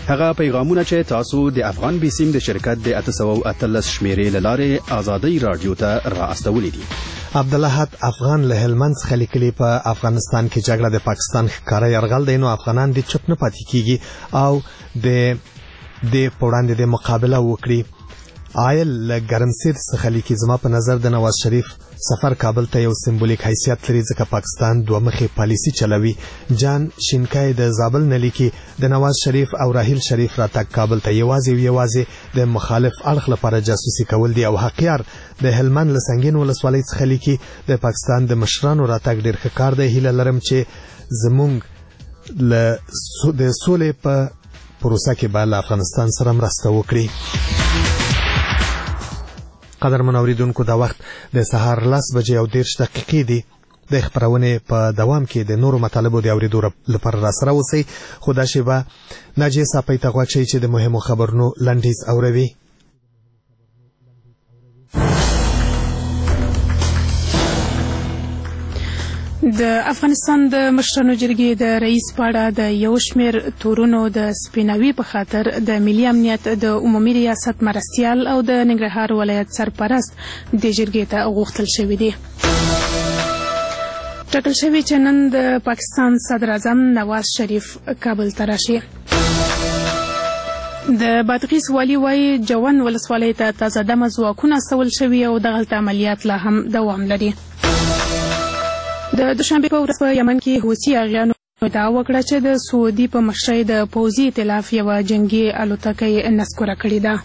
هغه پیغامونه چې تاسو د افغان بیسیم د شرکت د اته سوه او اتلس شمیرې له لارې آزادۍ رادیو ته را استولې دي. عبدالله افغان له هلمند څخه لیکلي په افغانستان کې جګړه د پاکستان ښکاره یرغل دی، نو افغانان دې چپ نه پاتې کیږي او د د وړاندې د مقابله وکړي. آیل له ګرمسیر څخه لیکي زما په نظر د نواز شریف سفر کابل ته یو سمبولیک حیثیت لري ځکه پاکستان دوه مخې پالیسي چلوي. جان شینکای د زابل نه لیکي د نواز شریف او راحیل شریف راتګ کابل ته یوازې یوازې د مخالف اړخ لپاره جاسوسي کول دي. او حقیار د هلمند له سنگین ولسوالۍ څخه لیکي د پاکستان د مشرانو راتګ ډېر ښه کار دی. هیله لرم چې زموږ له د سولې په پروسه کې به له افغانستان سره مرسته وکړي. قدرمن اوریدونکو دا وخت د سهار لس بجې او دېرش دقیقې دي. د خبرونې په دوام کې د نورو مطالبو د اوریدو لپاره را سره اوسئ، خو دا شیبه ناجیه صاحب ته غواړئ چې د مهمو خبرونو لنډیز اوروي. د افغانستان د مشرانو جرګې د رئیس په اړه د یو شمېر تورونو د سپیناوي په خاطر د ملي امنیت د عمومي ریاست مرستیال او د ننګرهار ولایت سرپرست د جرګې ته غوښتل شوي دي. ټاکل شوي چې نن د پاکستان صدر اعظم نواز شریف کابل ته راشي. د بادغیس والي وایي جوان ولسوالۍ ته تازه دمه ځواکونه استول شوي او دغلته عملیات لا هم دوام لري. د دوشنبې په ورځ په یمن کې حوثي اغیانو ادعا وکړه چې د سعودي په مشرۍ د پوځي ائتلاف یوه جنګي الوتکه نسکوره کړې ده.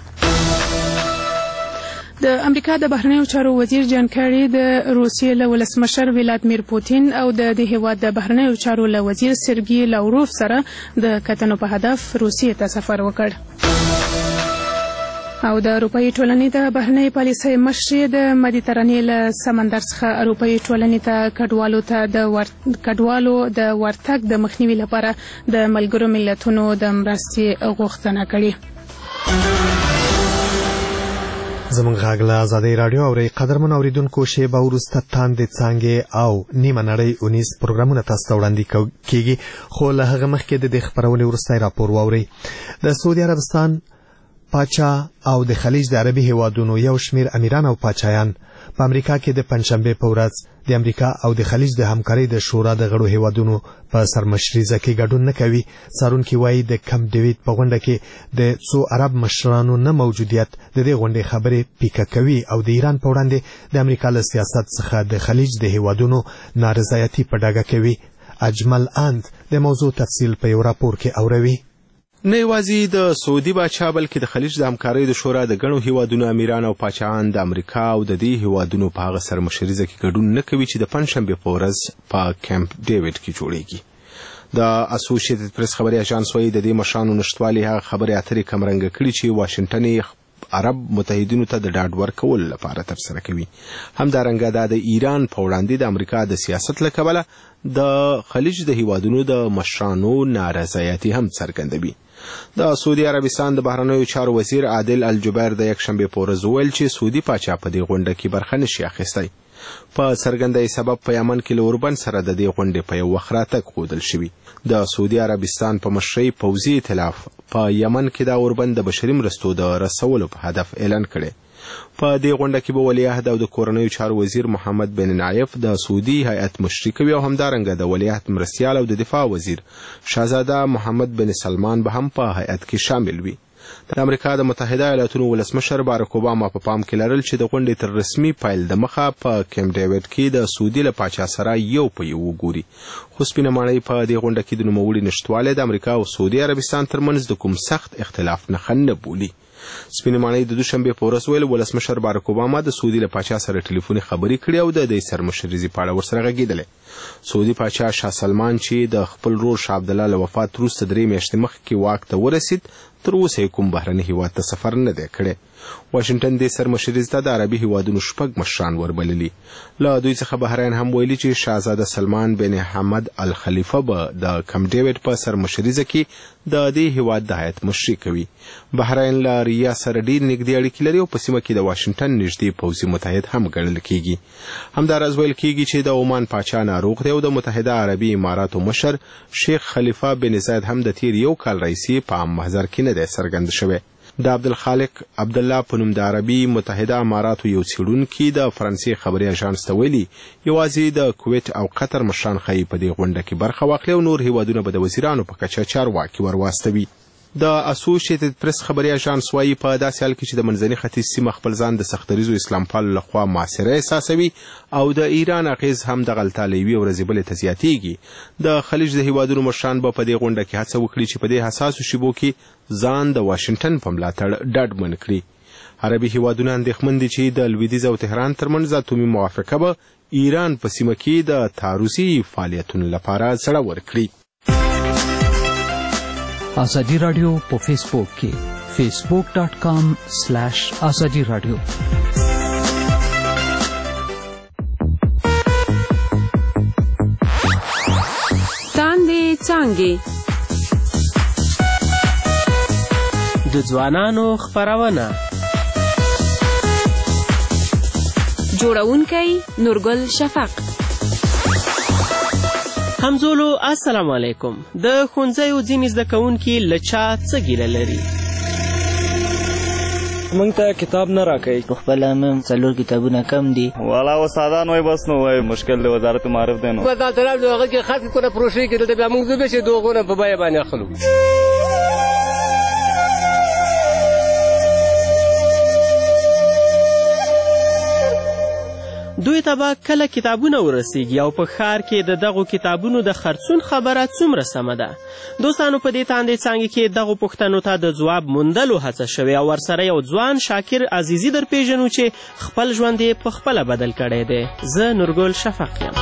د امریکا د بهرنیو چارو وزیر جان کیری د روسیې له ولسمشر ولادیمیر پوتین او د دې هیواد د بهرنیو چارو له وزیر سرګي لاوروف سره د کتنو په هدف روسیې ته سفر وکړ. او د اروپایي ټولنې د بهرنۍ پالیسۍ مشرې د مدیترانې له سمندر څخه اروپایي ټولنې ته کډوالو ته د کډوالو د ورتګ د مخنیوي لپاره د ملګرو ملتونو د مرستې غوښتنه کړې. زموږ غږ له ازادۍ راډیو اورئ. قدرمن اوریدونکو شیبه وروسته تاندې څانګې او نیمه نړۍ اونیز پروګرامونه تاسو ته وړاندې کیږي، خو له هغه مخکې د دې خپرونې وروستی راپور واورئ. د سعودي عربستان پاچا او د خلیج د عربي هیوادونو یو شمیر امیران او پاچایان په امریکا کې د پنځشنبې په ورځ د امریکا او د خلیج د همکارۍ د شورا د غړو هیوادونو په سرمشریزه کې ګډون نه کوي. څارونکي وایي د کمپ ډیویډ په غونډه کې د څو عرب مشرانو نه موجودیت د دې غونډې خبرې پیکه کوي او د ایران په وړاندې د امریکا له سیاست څخه د خلیج د هیوادونو نارضایتي په ډاګه کوي. اجمل اند د موضوع تفصیل په یو راپور کې اوروي. نه یوازې د سعودي باچا بلکې د خلیج د همکارۍ د شورا د ګڼو هیوادونو امیران او پاچاهان د امریکا او د دې هیوادونو په هغه سرمشریزه کې ګډون نه کوي چې د پنځشنبې په ورځ په کمپ ډیویډ کې جوړیږي. د اسوسییټډ پریس خبري اژانس وايي د دې مشرانو نشټوالي هغه خبرې اترې کمرنګه کړي چې واشنگټن عرب متحدینو ته د ډاډ ورکولو لپاره ترسره کوي. همدارنګه دا د ایران په وړاندې د امریکا د سیاست له کبله د خلیج د هیوادونو د مشرانو نارضایتي هم څرګندوي. د سعودي عربستان د بهرنیو چارو وزیر عادل الجبیر د یکشنبې په ورځ وویل چې سعودي پاچا په دې غونډه کې برخه نشي اخیستی. په څرګندۍ سبب په یمن کې له اوربن سره د دې غونډې په یو وخت راتګ ښودل شوي. د سعودي عربستان په مشرۍ پوځي ائتلاف په یمن کې د اوربن د بشري مرستو د رسولو په هدف اعلان کړی. په دې غونډه کې به ولیعهد او د کورنیو چارو وزیر محمد بن نایف د سعودي هیئت مشري کوي او همدارنګه د ولیعهد مرستیال او د دفاع وزیر شاهزاده محمد بن سلمان به هم په هیئت کې شامل وي. د امریکا د متحده ایالاتونو ولسمشر باراک اوباما په پام کې لرل چې د غونډې تر رسمي پیل د مخه په کیمپ ډیویډ کې د سعودي له پاچا سره یو په یو وګوري. خو سپینه ماڼۍ په دې غونډه کې د نوموړي نشتوالی د امریکا او سعودي عربستان ترمنځ د کوم سخت اختلاف نښه نه بولي. سپینه ماڼۍ د دوشنبې په ورځ ویل ولسمشر باراک اوباما د سعودي له پاچا سره ټلیفوني خبرې کړې او د دې سرمشریزې په اړه ورسره غږېدلی. سعودي پاچا شاه سلمان چې د خپل ورور شاه عبدالله له وفات وروسته درې میاشتې مخکې واک ته ورسید تر اوسه کوم بهرني هیواد ته سفر نه دی کړی. واشنگټن د سرمشري زده د عربي هیوادونو شپږ مشران وربللي. له دوی څخه بحرین هم ویلي چې شاهزاده سلمان بن حمد الخلیفه به د کم ډیوډ په سرمشریزه کې د دې هیواد د هیئت مشري کوي. بحرین له ریا سره ډېر نږدې اړیکې لري او په سیمه کې د واشنګټن نږدې پوځي متحد هم ګڼل کیږي. همداراز ویل کیږي چې د عمان پاچا ناروغ دی او د متحده عربي اماراتو مشر شیخ خلیفه بن زاید هم د تیر یو کال راهیسې په عام محضر کې نه دی څرګند شوی. د عبدالخالق عبدالله په نوم د عربي متحده اماراتو یو څېړونکي د فرانسې خبري اژانس ته ویلي یوازې د کویت او قطر مشران ښایي په دې غونډه کې برخه واخلي او نور هیوادونه به د وزیرانو په کچه چارواکي ورواستوي. د اسوسییټډ پریس خبري اژانس وايي په داسې حال کې چې د منځني ختیځ سیمه خپل ځان د سختدریزو اسلام پالو لخوا معاصره احساسوي او د ایران اغیز هم دغلته له یوې ورځې بلې ته زیاتیږي، د خلیج د هیوادونو مشران به په دې غونډه کې هڅه وکړي چې په دې حساسو شیبو کې ځان د واشنګټن په ملاتړ ډاډمن کړي. عربي هیوادونه اندېښمن دي چې د لویدیځ او تهران ترمنځ اتومي موافقه به ایران په سیمه کې د تعرضي فعالیتونو لپاره زړه ورکړي. آزادی رادیو په فیسبوک کې فیسبوک ډاٹ کام سلیش آزادی رادیو. تاندې څانګې د ځوانانو خپرونه جوړونکی نورګل شفق. همزولو السلام علیکم. د ښوونځیو ځینې زده کوونکي له چا څه ګیله لري؟ موږ ته کتاب نه راکوي. خپله هم څلور کتابونه کم دي. والا استادان وایي بس نو وایي مشکل دی وزارت معارف دی نو په دا طرف هغه کې خاص کونه پروژې کې دلته بیا موږ زه به چې دوغونه په بیه باندې اخلو. دوی ته به کله کتابونه ورسیږي او په ښار کې د دغو کتابونو د خرڅون خبره څومره سمه ده؟ دوستانو په دې تاندې څانګې کې دغو پوښتنو ته د ځواب موندلو هڅه شوې او ورسره یو ځوان شاکر عزیزي در پیژنو چې خپل ژوند یې په خپله بدل کړی دی. زه نورګل شفق یم.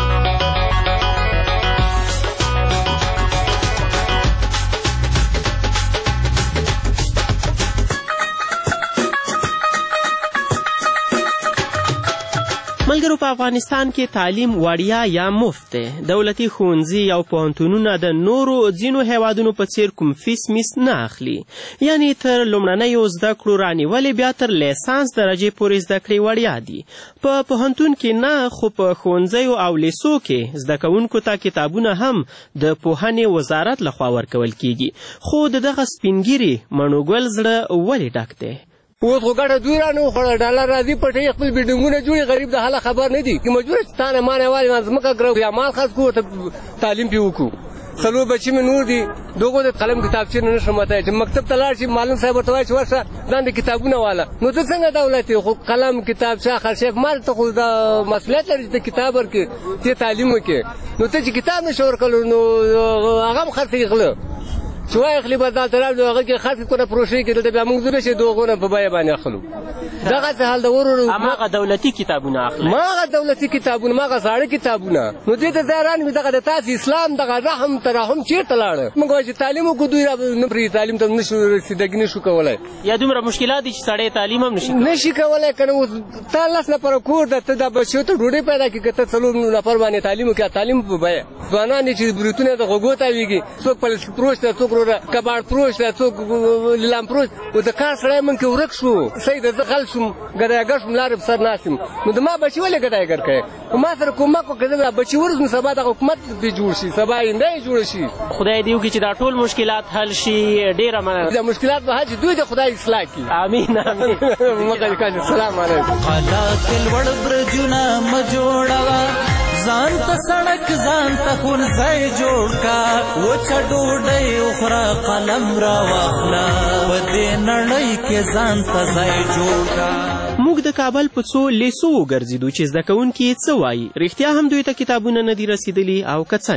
ملګرو، په افغانستان کې تعلیم وړیا یا مفت دی. دولتي ښوونځي او پوهنتونونه د نورو ځینو هیوادونو په څیر کوم فیس میس نه اخلي، یعنی تر لومړنیو زده کړو رانیولې بیا تر لیسانس درجې پورې زده کړې وړیا دي. په پوهنتون کې نه، خو په ښوونځیو او لیسو کې زده کوونکو ته کتابونه هم د پوهنې وزارت لخوا ورکول کیږي. خو د دغه سپینګیري مڼوګل زړه ولې ډک دی؟ اوس خو ګټه دوی را نه وخوړه، ډالر راځي پټوي خپل بلډینګونه جوړي، غریب د حاله خبر نه دي که مجبور چې تا نه ما نه والي ما ځمکه کړو یا مال خرڅ کړو ورته تعلیم پرې وکړو. څلور بچي مې نور دي، دغو د قلم کتابچې نه نشم وتلی چې مکتب ته لاړ شي معلم صاحب ورته وایي چې ورشه دا د کتابونه واله، نو ته څنګه دولت یې؟ خو قلم کتابچه خرڅ مال ته خو دا مسؤلیت لري چې ته کتاب ورکړې، ته تعلیم وکړې. نو ته چې کتاب نشې ورکړلو نو هغه هم خرڅوي غله چې وایي اخلي به دا طرف د هغه کې خاص کونه پروژې کې دلته بیا موږ زه به چې دوغونه په بیه باندې اخلو. دغسې حال د ورو هماغه دولتي کتابونه اخلئ؟ ما هغه دولتي کتابونه، ما هغه زاړه کتابونه. نو دې ته ځای رانوي دغه د تاسې اسلام دغه رحم ترحم چېرته لاړه؟ موږ وایو چې تعلیم وکړو، دوی نه پرېږدي تعلیم ته نشو رسېدګي نشو کولی. یا دومره مشکلات دي چې سړی تعلیم هم نشي نشي کولی که نه. اوس تا لس نفره کور ده، ته دا بچیو ته ډوډۍ پیدا کړي، که ته څلور نفر باندې تعلیم وکړې تعلیم په بیه. ځوانان دي چې بریتونه د غوږو تاویږي، څوک پلس پروش ده، څوک وروره کباړ پروش ده، څوک لیلام پروش. او د کار سړی من کې ورک شو، صحیح ده، زه غل شوم ګډایګر شوم، لارې په سر ناست یم. نو د ما بچي ولې ګډایګر کوې؟ خو ما سره کومک وکړه، زه بچي ورزم، سبا دغه حکومت پرې جوړ شي، سبا آینده یې جوړه شي. خدای دې وکړي چې دا ټول مشکلات حل شي. ډېره مننه. دا مشکلات به حل شي، دوی د خدای اصلاح کړي. امین امین. مګر کاږه سلام علیکم. حالات لوړ برجونه مه جوړوه، ځان ته سړک ځان ته ښوونځی جوړ کا، وچه ډوډۍ وخوره قلم راواخله، په دې نړۍ کې ځان ته ځای جوړ کا. موږ د کابل په څو لیسو وګرځېدو چې زده کوونکي څه وایي، رښتیا هم دوی ته کتابونه نه دي رسېدلي او که څنګه؟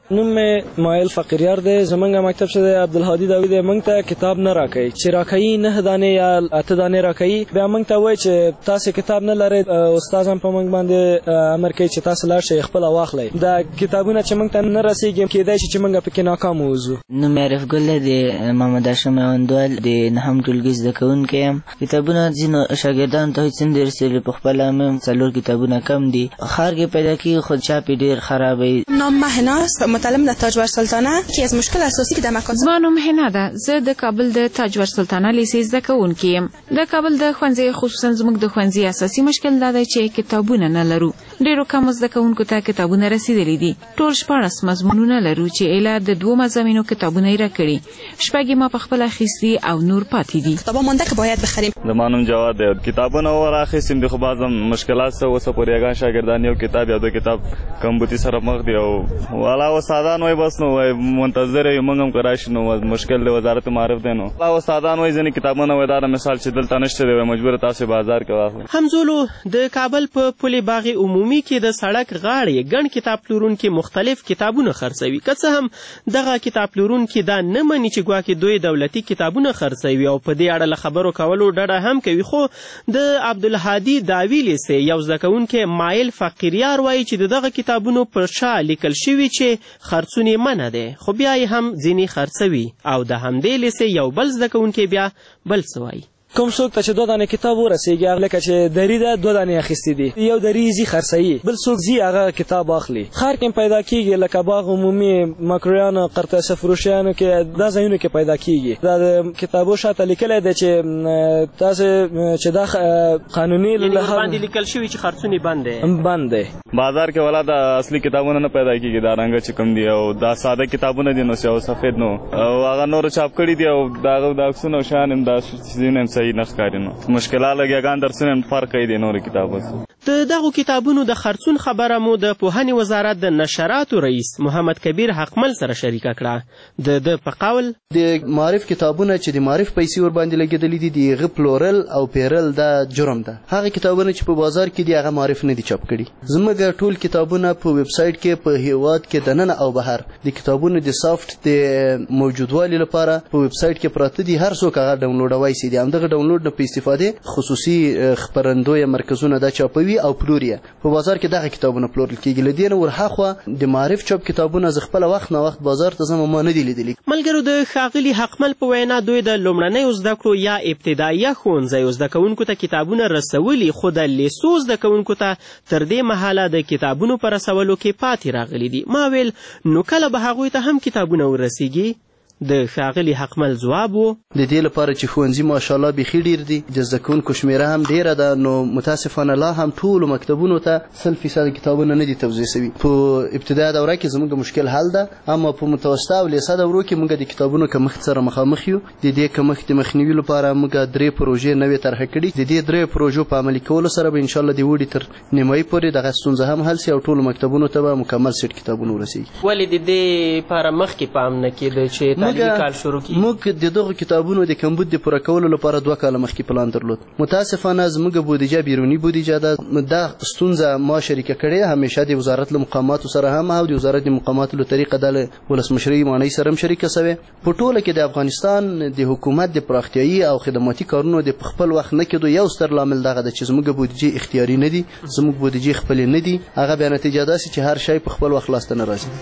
نوم مې مایل فقیریار دی. زمونږ مکتب چې دی عبدالهادي داوود دی، موږ ته کتاب نه راکوي. چې راکوي نه دانې یا اته دانې راکوي، بیا موږ ته وایي چې تاسو کتاب نه لرئ. استاد هم په موږ باندې امر کوي چې تاسو لاړ شئ خپله واخلئ. دا کتابونه چې موږ ته نه رسېږي، کېدای شي چې موږ پکې ناکام ووځو. نوم مې عارف ګل دی، محمد هاشم میوندوال د نهم ټولګي زده کوونکی یم. کتابونه ځینو شاګردانو ته هېڅ نه دي رسېدلي. په خپله هم څلور کتابونه کم دي. ښار کې پیدا کېږي خو چاپ یې ډېر خراب وي. نام مهنا است، متعلم در تاجور سلطانه. یکی از مشکل اساسی که در مکاتب زما نوم هنا ده. زه د کابل د تاجور سلطانه لیسې زده کوونکی یم. د کابل د ښوونځي خصوصا زموږ د ښوونځي اساسي مشکل دا دی چې کتابونه نه لرو. ډېرو کمو زده کوونکو ته کتابونه رسېدلي دي. ټول شپاړس مضمونونه لرو چې ایله د دوو مضامینو کتابونه یې راکړي. شپږ یې ما پخپله اخیستي او نور پاتې دي. کتابا مانده که باید بخریم. زما نوم جواد دی. کتابونه وراخیستیم دي خو بعض مشکلات سه اوسه پورې هغه شاګردان یو کتاب یا دو کتاب کمبودي سره مخ دي او والا استادان وای بس نو وای منتظر یو موږ هم کراشي نو مشکل دی. وزارت معارف دی نو والا استادان وای ځنې کتابونه وای دا مثال چې دلته نشته دی مجبور تاسو بازار کې واخلئ. همزولو د کابل په پل باغ عمومي کې د سړک غاړې ګڼ کتاب پلورونکي مختلف کتابونه خرڅوي. که څه هم دغه کتاب پلورونکي دا نه مني چې ګواکې دوی دولتي کتابونه خرڅوي او په دې اړه له خبرو کولو ډډه هم کوي. خو د عبدالهادي داوی لیسې یو زده کوونکی مایل فقیریار وایي چې د دغه کتابونو پر شا لیکل شوي چې خرڅون یې منع دی، خو بیا یې هم ځینې خرڅوي. او د همدې لیسې یو بل زده کوونکی بیا بل څه وایي. کوم څوک ته چې دوه دانې کتاب ورسېږي، هغه لکه چې دري ده دوه دانې اخیستې دي، یو دري ځي خرڅوي، بل څوک ځي هغه کتاب اخلي. ښار کې پیدا کېږي لکه باغ عمومي، مکرویانو، قرطاسه فروشیانو کې دا ځایونو کې پیدا کېږي. دا د کتابو شاته لیکلی دی چې تاسو چې دا قانوني باندې لیکل شوي چې خرڅون یې بند دی بند دی. بازار کې ولا د اصلي کتابونه نه پیدا کېږي، دا رنګه چې کوم دي او دا ساده کتابونه دي نو سیاو سفید نو او هغه نور چاپ کړي دي او دا د عکسونو شان هم دا سینم صحیح نه ښکاري. نو مشکلات لګیږي درسونه فرق کوي د نور کتابو سره. د دغو کتابونو د خرڅون خبره مو د پوهنې وزارت د نشراتو رئیس محمد کبیر حقمل سره شریکه کړه. د د په قول د معرف کتابونه چې د معرف پیسې ور باندې لګېدلې دي د هغه پلورل او پیرل دا جرم ده. هغه کتابونه چې په بازار کې دي هغه معرف نه دي چاپ کړي. زموږ ټول کتابونه په ویب سایټ کې په هیواد کې دننه او بهر د کتابونو د سافت د موجودوالي لپاره په ویب سایټ کې پراته دي. هر څوک هغه ډاونلوډوای شي. همدغه ډاونلوډ نه په استفاده خصوصي خپرندوی مرکزونه دا چاپوي او پلوري. په بازار کې دغه کتابونه پلورل کېږي. لدې نه ورهاخوا د معرف چاپ کتابونه ز خپل وخت نه وخت بازار ته زمو ما نه دي لیدلي. ملګرو د ښاغلي حقمل په وینا دوی د لومړنیو زده کړو یا ابتدایي ښوونځیو زده کوونکو ته کتابونه رسولي، خو د لیسو زده کوونکو ته تر دې مهاله د کتابونو په رسولو کې پاتې راغلي دي. ما ویل نو کله به هغوی ته هم کتابونه ورسیږي؟ د ښاغلي حقمل ځواب و د دې لپاره چې ښوونځي ماشاءالله بیخي ډېر دي، د زده کوونکو شمېره هم ډېره ده، نو متاسفانه لا هم ټولو مکتبونو ته سل فیصده کتابونه نه دي توزیع شوي. په ابتدایي دوره کې زموږ مشکل حل ده، اما په متوسطه او لیسه دورو کې موږ د کتابونو کمښت سره مخامخ یو. د دې کمښت د مخنیوي لپاره موږ درې پروژې نوې طرحه کړي. د دې درې پروژو په عملي کولو سره به انشاءالله د وړي تر نیمایي پورې دغه ستونزه هم حل شي او ټولو مکتبونو ته به مکمل سیټ کتابونه ورسیږي. ولې د دې لپاره مخکې پام نه کېده چې تعلیمي کال شروع موږ د دغو کتابونو د کمبود د پوره کولو لپاره دوه کاله مخکې پلان درلود. متاسفانه زموږ بودیجه بیروني بودیجه ده. دا ستونزه ما شریکه کړې همیشه د وزارت له مقاماتو سره هم او د وزارت د مقاماتو له طریقه د ولسمشرۍ مانۍ سره هم شریکه سوې. په ټوله کې د افغانستان د حکومت د پراختیایي او خدماتي کارونو د خپل وخت نه کېدو یو ستر لامل دغه ده چې زموږ بودیجه اختیاري نه دي، زموږ بودیجه خپل نه دي. هغه بیا نتیجه ده چې هر شی په خپل وخت لاسته نه راځي.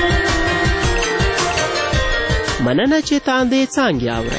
مننه چې تاندې څانګې اورئ.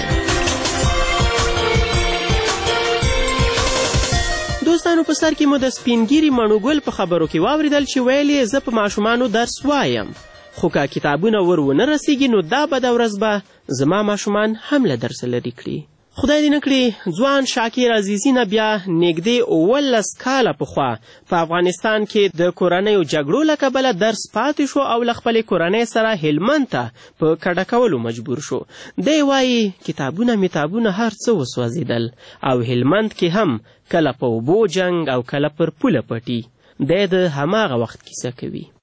دوستانو په سر کې مو د سپینګیري مڼوګل په خبرو کې واورېدل چې ویل یې زه په ماشومانو درس وایم، خو که کتابونه ور ونه رسېږي نو دا بده ورځ به زما ماشومان هم له درسه لرې کړي. خدای دې نه کړي ځوان شاکر عزیزي نه بیا نږدې اوولس کاله پخوا په افغانستان کې د کورنیو جګړو له کبله درس پاتې شو او له خپلې کورنۍ سره هلمند ته په کډه کولو مجبور شو. دی وایي کتابونه میتابونه هر څه وسوځېدل او هلمند کې هم کله په اوبو جنګ او کله پر پوله پټي. دی د هماغه وخت کیسه کوي.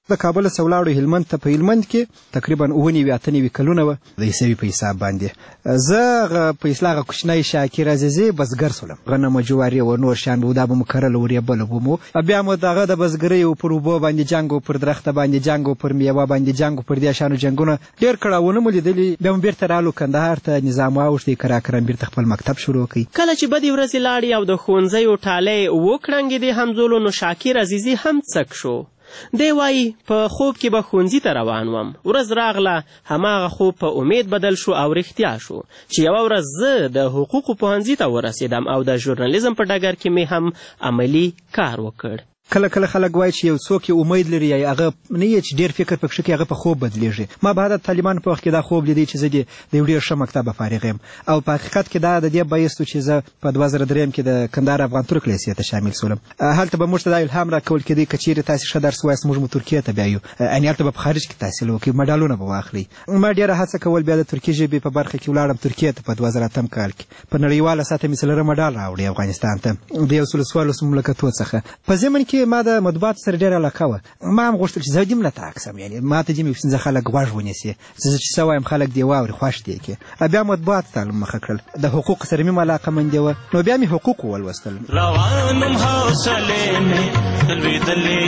د کابل څخه ولاړو هلمند ته. په هلمند کې تقریبا اوه نوي اته نوي کلونه وه د عیسوي په حساب باندې. زه هغه په اصلاح هغه کوچنی شاکر عزیزي بزګر سولم. غنم جواري او نور شیان به دا به مو کرل او ریبل به مو. بیا مو دغه د بزګرۍ پر اوبو باندې جنګ او پر درخته باندې جنګ او پر میوه باندې جنګ او پر دې شانو جنګونه ډېر کړاوونه مو لیدلي. بیا مو بېرته رالو کندهار ته، نظام واوښتی، کراکرم بېرته خپل مکتب شروع کړي. کله چې بدې ورځې لاړې او د ښوونځیو ټالۍ وکړنګېدې همزولو، نو شاکر عزیزي هم څک شو. دی وایي په خوب کې به ښوونځي ته روان وم، ورځ راغله هماغه خوب په امید بدل شو او رښتیا شو چې یوه ورځ زه د حقوقو پوهنځي ته ورسېدم او د ژورنالیزم په ډګر کې مې هم عملي کار وکړ. کله کله خلک وایي چې یو څوک یې امید لري یا هغه نه یې چې ډېر فکر پکې کې هغه په خوب بدلیږي. ما به د طالبانو په وخت کې دا خوب لیدی چې زه د یو ډېر ښه مکتبه فارغ یم، او په حقیقت کې دا د دې باعث و چې زه په دوه زره درېیم کې د کندهار افغان ترک لیسې ته شامل شولم. هلته به موږ ته دا الهام راکول کېدی که چیرې تاسې ښه درس ووایاست موږ مو ترکیې ته بیایو، یعنې هلته به په خارج کې تحصیل وکړئ، مډالونه به واخلئ. ما ډېره هڅه کول بیا د ترکي ژبې په برخه کې ولاړم ترکیې ته په دوه زره اتم کال کې. په نړیواله سطحه مې څلورم مډال راوړی افغانستان ته د یو سلو څوارلسو مملکتو څخه. په ضمن کې ما د مطبوعاتو سره ډېره علاقه وه. ما هم غوښتل چې زه دې له تا عکسم، یعنې ما ته دې مې پنځه خلک غوږ ونیسي، زه چې څه وایم خلک دې واوري، خوښ دې کړي. بیا مطبوعاتو ته مخه کړل. د حقوق سره مې علاقمندي وه، نو بیا مې حقوق ولوستل. روانم حوصلې مې لوېدلې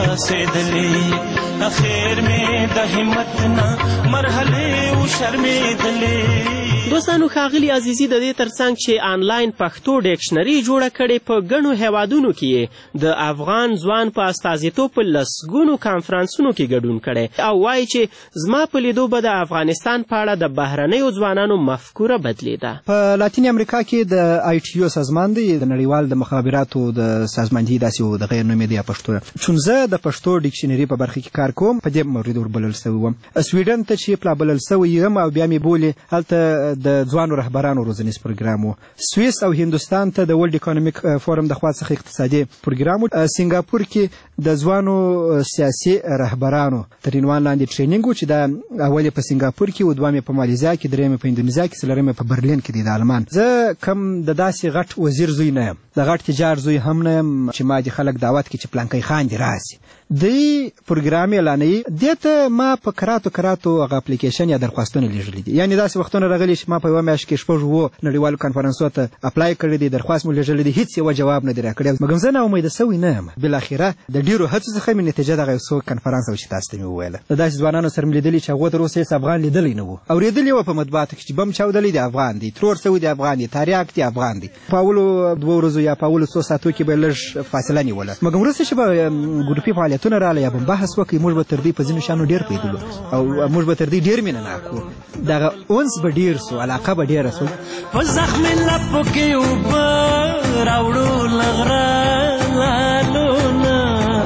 پاسېدلې، اخر مې د همت نه مرحلې وشرمېدلې. دوستانو، ښاغلي عزیزي د دې ترڅنګ چې آنلاین پښتو ډکشنري جوړه کړې، په ګڼو هیوادونو کې د افغان ځوان په استازیتوب په لسګونو کانفرانسونو کې ګډون کړی او وایي چې زما په لیدو به د افغانستان په اړه د بهرنیو ځوانانو مفکوره بدلېده. په لاتین امریکا کې د آی ټي یو سازمان دی، د نړیوال د مخابراتو د سازماندهي داسې و د غیر نومې دی پښتو. چون زه د پښتو ډکشنري په برخه کې کار کوم، په دې مورد وربلل سوی وم. سویډن ته چې پلا بلل سوی یم او بیا مې بولې هلته د ځوانو رهبرانو روزنیز پروګرام و. سویس او هندوستان ته د ورلډ اکانومیک فورم د خوا څخه اقتصادي پروګرام و. سنګاپور کې د ځوانو سیاسي رهبرانو تر عنوان لاندې ټریننګ و چې دا اول په سنګاپور کې و، دویم په مالیزیا کې، دریم په اندونیزیا کې، څلورم په برلین کې دی د آلمان. زه کم د داسې غټ وزیر زوی نه یم، د غټ تجار زوی هم نه یم چې ما دې خلک دعوت کړي چې پلانکی خان دې راسي. دی پروګرام اعلانوي، دې ته ما په کراتو کراتو هغه اپلیکیشن یا درخواستونه لیږلي دي. یعنې داسې وختونه راغلي چې ما په یوه میاشت کې شپږ اووه نړیوالو کنفرانسو ته اپلای کړی دی، درخواست مو لیږلی دی، هېڅ یوه جواب نه دی راکړی. مګر زه ناامیده سوی نه یم. بالاخره د ډېرو هڅو څخه مې نتیجه دغه یو څو کنفرانس و چې تاسو ته مې وویله. د داسې ځوانانو سره مې لیدلي چې هغو تر اوسه هېڅ افغان لیدلی نه و. اورېدلي وه په مطبوعاتو کې چې بم چاودلی دی افغان دی، ترور سوی دی افغان دی، تاریاک دی افغان دی. په اولو دوه ورځو یا په اولو څو ساعتو کې به یې لږ فاصله نیوله. مګر وروسته چې به ګروپي فعالیتونه راغله یا به بحث وکړي، موږ به تر دې په ځینو شیانو ډېر پوهېدلو او موږ به تر دې ډېر مینه ناک وو. دغه انس به ډېر سو، علاقه به ډېره سو. په زخمې لپو کې اوبه راوړو له غره لالونه،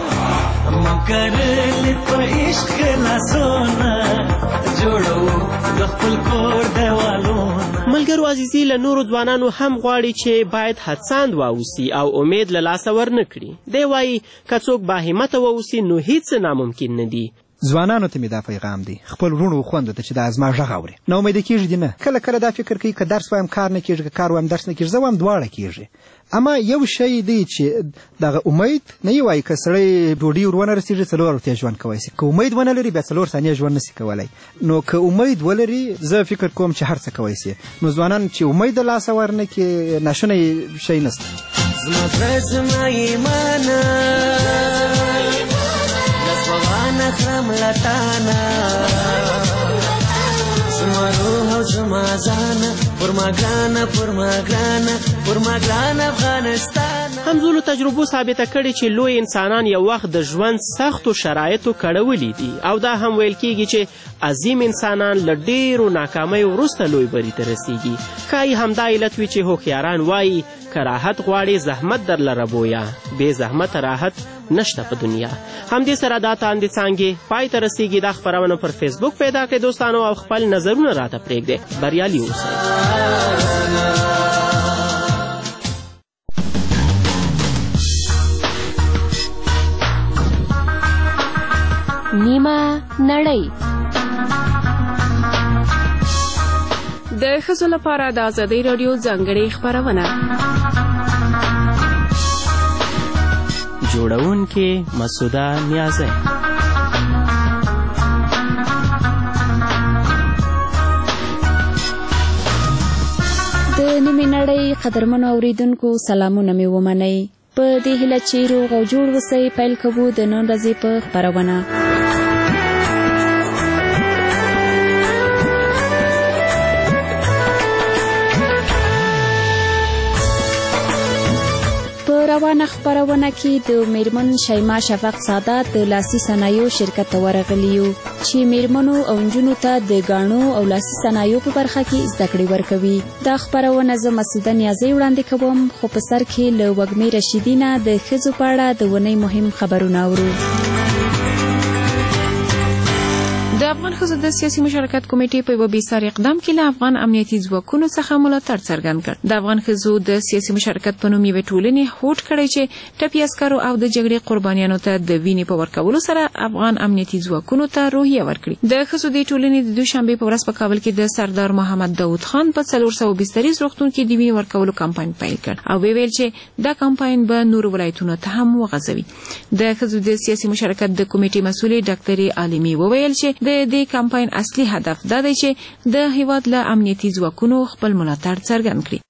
مکرلې په عشق کې لاسونه جوړو د خپل کور دیوالونه. ملګرو عزیزي، له نورو ځوانانو هم غواړي چې باید هڅاند واوسي او امید له لاسه ورنه کړي. دی وایي که څوک باهمته واوسي نو هیڅ ناممکن نه دي. ځوانانو ته مې دا پیغام دی، خپل وروڼو خویندو ته چې دا زما غږ اوري، نه امیده کېږي دي نه. کله کله دا فکر کوي که درس وایم کار نه کېږي، که کار وایم درس نه کېږي. زه وایم دواړه کېږي، اما یو شی دی چې دغه امید نه یې وایي که سړی ډوډۍ ور ونه رسېږي څلور ورځې ژوند کولی شي، که امید ونه لري بیا څلور ثانیې ژوند نه شي کولی. نو که امید ولري زه فکر کوم چې هر څه کولی شي. نو ځوانان چې امید د لاسه ورنه کړي، ناشونی شی نشته. زما زړه زما ایمانه لسوغانه خرم لتانه، زما روح او زما ځانه پر ما ګرانه پر ما ګرانه پر ما ګرانه افغانستان. همزولو تجربو ثابته کړې چې لوی انسانان یو وخت د ژوند سختو شرایطو کړولي دي او دا هم ویل کېږي چې عظیم انسانان له ډېرو ناکامیو وروسته لوی بري ته رسیږي. ښایي همدا علت وي چې هوښیاران وایي که راحت غواړې زحمت در لره بویه، بې زحمته راحت نشته په دنیا. همدې سره دا تاندې څانګې پای ته رسیږي. دا خپرونه پر فیسبوک پیدا کړئ دوستانو او خپل نظرونه راته پرېږدئ. بریالي اوسئ. نیمه نړۍ د ښځو لپاره د ازادۍ راډیو ځانګړې خپرونه. جوړونکې مسعوده نیازی. د نیمې نړۍ قدرمنو اوریدونکو سلامونه مې ومنئ. په دې هیله چې روغ او جوړ اوسئ، پیل کوو د نن ورځې په خپرونه. روانه خبرونه کې د میرمن شیما شفق سادات د لاسي صنایعو شرکت ته ورغلي یو چې میرمنو او نجونو ته د ګاڼو او لاسي صنایعو په برخه کې زده کړې ورکوي. دا خبرونه زه مسعوده نیازۍ وړاندې کوم، خو په سر کې له وږمې رشیدي نه د ښځو په اړه د ونې مهم خبرونه اورو. د افغان ښځو د سیاسي مشارکت کمیټې په یوه بېساري اقدام کې له افغان امنیتي ځواکونو څخه ملاتړ څرګند کړ. د افغان ښځو د سیاسي مشارکت په نوم یوې ټولنې هوډ کړی چې ټپي عسکرو او د جګړې قربانیانو ته د وینې په ورکولو سره افغان امنیتي ځواکونو ته روحیه ورکړي. د ښځو دې ټولنې د دوشنبې په ورځ په کابل کې د سردار محمد داود خان په څلور سوه بستریز روغتون کې د وینې ورکولو کمپاین پیل کړ او ویل چې دا کمپاین به نورو ولایتونو ته هم وغځوي. د ښځو د سیاسي مشارکت د کمیټې مسؤلې ډاکټرې عالمي وویل چې د دې کمپاین اصلي هدف دا دی چې د هیواد له امنیتي ځواکونو خپل ملاتړ څرګند کړي.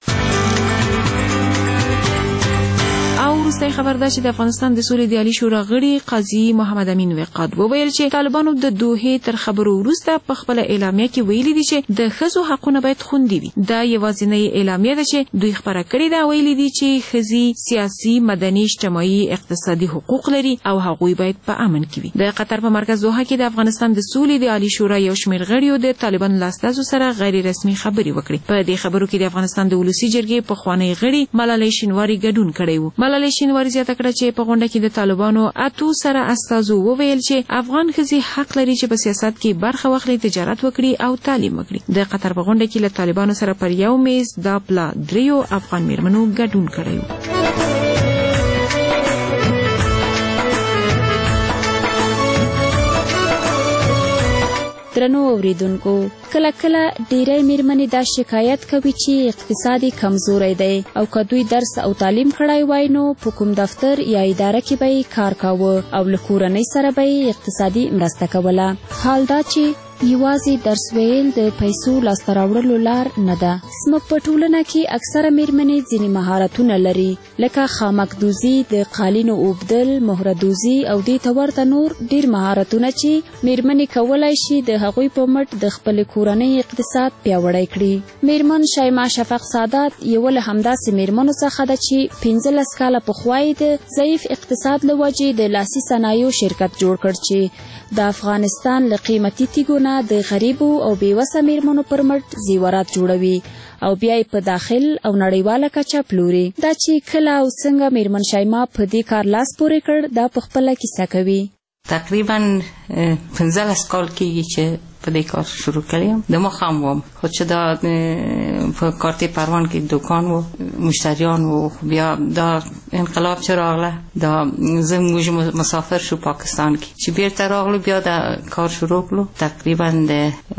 وروستی خبر ده چې د افغانستان د سولې د عالي شورا غړي قاضي محمد امین وقاد وویل چې طالبانو د دوحې تر خبرو وروسته په خپله اعلامیه کې ویلي دي چې د ښځو حقونه باید خوندي وي. دا یوازینۍ اعلامیه ده چې دوی خپره کړې ده. ویلي دي چې ښځې سیاسي، مدني، اجتماعي، اقتصادي حقوق لري او هغوی باید په امن کې وي. د قطر په مرکز دوحه کې د افغانستان د سولې د عالي شورا یو شمېر غړیو د طالبانو له استازو سره غیر رسمي خبرې وکړې. په دې خبرو کې د افغانستان د ولسي جرګې پخوانی غړي ملالۍ شینواري ګډون کړی و. ملالۍ شینواري زیاته کړه چې په غونډه کې د طالبانو اتو سره استازو وویل چې افغان ښځې حق لري چې په سیاست کې برخه واخلي، تجارت وکړي او تعلیم وکړي. د قطر په غونډه کې له طالبانو سره پر یو میز دا پلا دریو افغان میرمنو ګډون کړی و. درنو اوریدونکو، کله کله ډیری میرمنې دا شکایت کوي چې اقتصادي کمزوری دی او که دوی درس او تعلیم کړی وای نو په کوم دفتر یا اداره کې به یې کار کاوه او له کورنۍ سره به یې اقتصادي مرسته کوله. حال دا چې یوازې درس ویل د پیسو لاسته راوړلو لار نه ده. زموږ په ټولنه کې اکثره میرمنې ځینې مهارتونه لري، لکه خامکدوزي، د قالینو اوبدل، مهردوزي او دې ته ورته نور ډېر مهارتونه چې میرمنې کولی شي د هغوی په مټ د خپلې کورنۍ اقتصاد پیاوړی کړي. میرمن شیما شفق سادات یوه له همداسې میرمنو څخه ده چې پنځلس کاله پخوا یې د ضعیف اقتصاد له وجې د لاسي صنایعو شرکت جوړ کړ چې د افغانستان له قیمتي تیږو نه د غریبو او بیوسه میرمنو پر مټ زیورات جوړوي او بیا یې په داخل او نړیواله کچه پلوري. دا چې کله او څنګه میرمن شیما په دې کار لاس پورې کړ، دا په خپله کیسه کوي. تقریبا پنځلس کال کېږي چې په دې کار شروع کړیم. د مخام وم خو چې دا په کارتې پروان کې دکان و، مشتریان و. بیا دا انقلاب چې راغله، دا زموږ مسافر شو پاکستان کې چې بیرته راغلو، بیا دا کار شروع کړو. تقریبا د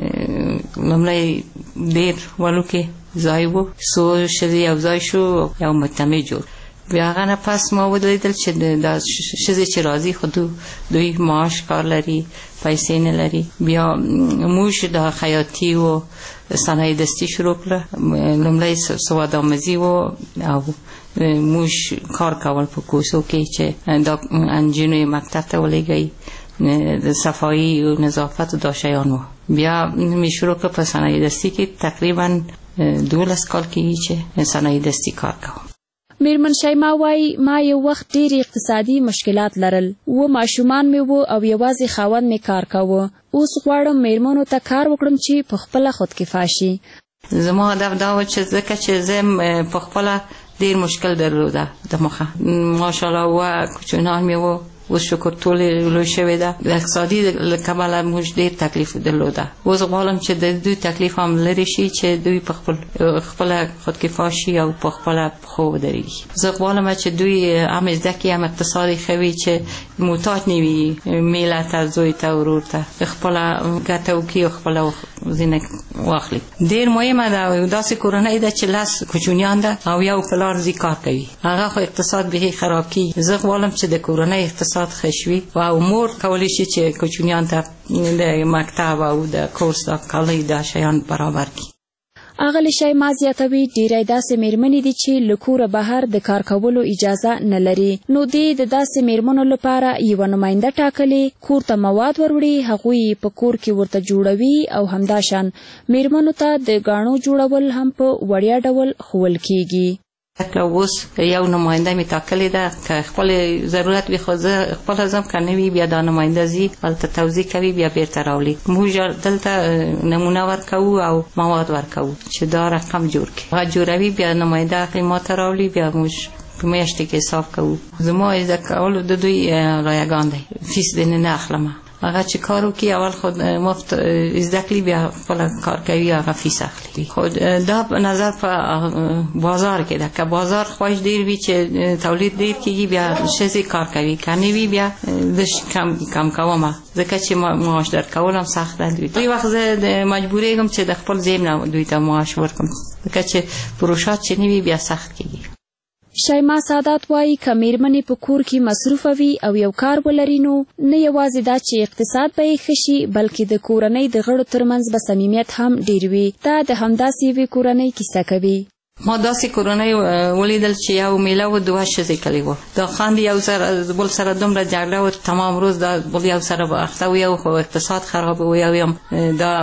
لومړی ډېر وړوکی ځای و، څو ښځې یو ځای شو، یو مجتمع جوړ. بیا هغه نه پس ما ولیدل چې دا ښځې چې راځي خو دوی معاش کار لري، پیسې نه لري. بیا موږ د خیاطي و صنایع دستي شروع کړه. لومړی سوادآموزي و او موږ کار کول په کوڅو کې چې دا انجینو یې مکتب ته ولېږئ، د صفایي او نظافت و دا شیان و. بیا مې شروع کړه په صنایع دستي کې. تقریبا دولس کال کېږي چې صنایع دستي کار کوم. میرمن شیما وای ما یو وخت ډېر اقتصادي مشکلات لرل، و ماشومان مې و او یوازې خاوند مې کار کاوه. اوس غواړم میرمنو ته کار وکړم چې په خپله خودکفا شي. زما هدف دا و چې ځکه چې زه په خپله ډېر مشکل درلوده د مخه. ماشاءالله و کوچنیان مې و، اوس شکر ټول لوی شوې ده. د اقتصادي له کبله موږ ډېر تکلیف درلوده. اوس غواړم چې د دوی تکلیف هم لرې شي، چې دوی په خپل خپله خودکفا شي او په خپله پښو ودرېږي. زه غواړم چې دوی هم زده کړي، هم اقتصاد یې ښه وي، چې محتاج نه وي میله ته، زوی ته، ورور ته، خپله ګټه وکړي او خپله ځینې واخلي. ډېر مهمه ده. داسې کورنۍ ده چې لس کوچنیان ده او یو پلار ځي کار کوي، هغه خو اقتصاد بیخي خراب کېږي. زه غواړم چې د کورنۍ اقتصاد خشوي او مور کولی شي چې کوچنیان ته د مکتب او د کورس د کالي دا شیان برابر کړي. اغلی شایما زیاتوي ډیری داسې میرمنې دي چې له کوره بهر د کار کولو اجازه نه لري، نو دې د داسې میرمنو لپاره یوه نماینده ټاکلې کور ته مواد وروړي، هغوی په کور کې ورته جوړوي او همداشان میرمنو ته د ګاڼو جوړول هم په وړیا ډول ښوول کیږي. اوس یو نماینده می ټاکلې ده که خپل ضرورت وي، خو زه خپله ځم که نه وي بیا دا نماینده ځي هلته توضیح کوي بیا بیرته راولي. موږ دلته نمونه ورکوو او مواد ورکوو چې دا رقم جوړ کړي، هغه جوړوي بیا نماینده اخلي ما ته راولي، بیا موږ په میاشتې کې حساب کوو. زما زده کولو د دوی رایګان دی، فیس دې نه اخلم. هغه چې کار وکړي اول خود مفت زده کړي بیا خپل کار کوي هغه فیس اخلي. خو دا په نظر په بازار کې ده که بازار خواهش ډیر وي چې تولید ډیر کېږي بیا ښځې کار کوي، که نه وي بیا زه کم کم کومه ځکه چې معاش درکول هم سخت ده. دوی وخت زه مجبورېږم چې د خپل ځیب نه دوی ته معاش ورکړم ځکه چې پروژات چې نه وي بیا سخت کېږي. شایما سادات وایي که میرمنې په کور کې مصروفه وي او یو کار ولري نو نه یوازې دا چې اقتصاد به یې ښه شي بلکې د کورنۍ د غړو ترمنځ به صمیمیت هم ډیر وي. دا د همداسې یوې کورنۍ کیسه کوي. ما داسې کورنۍ ولیدل چې یو میله و دوه ښځې کلی و، دا خاندې یو سره بل سره دومره جګړه و تمام روز دا بل یو سره به اخته و، یو خو اقتصاد خراب و، یو هم دا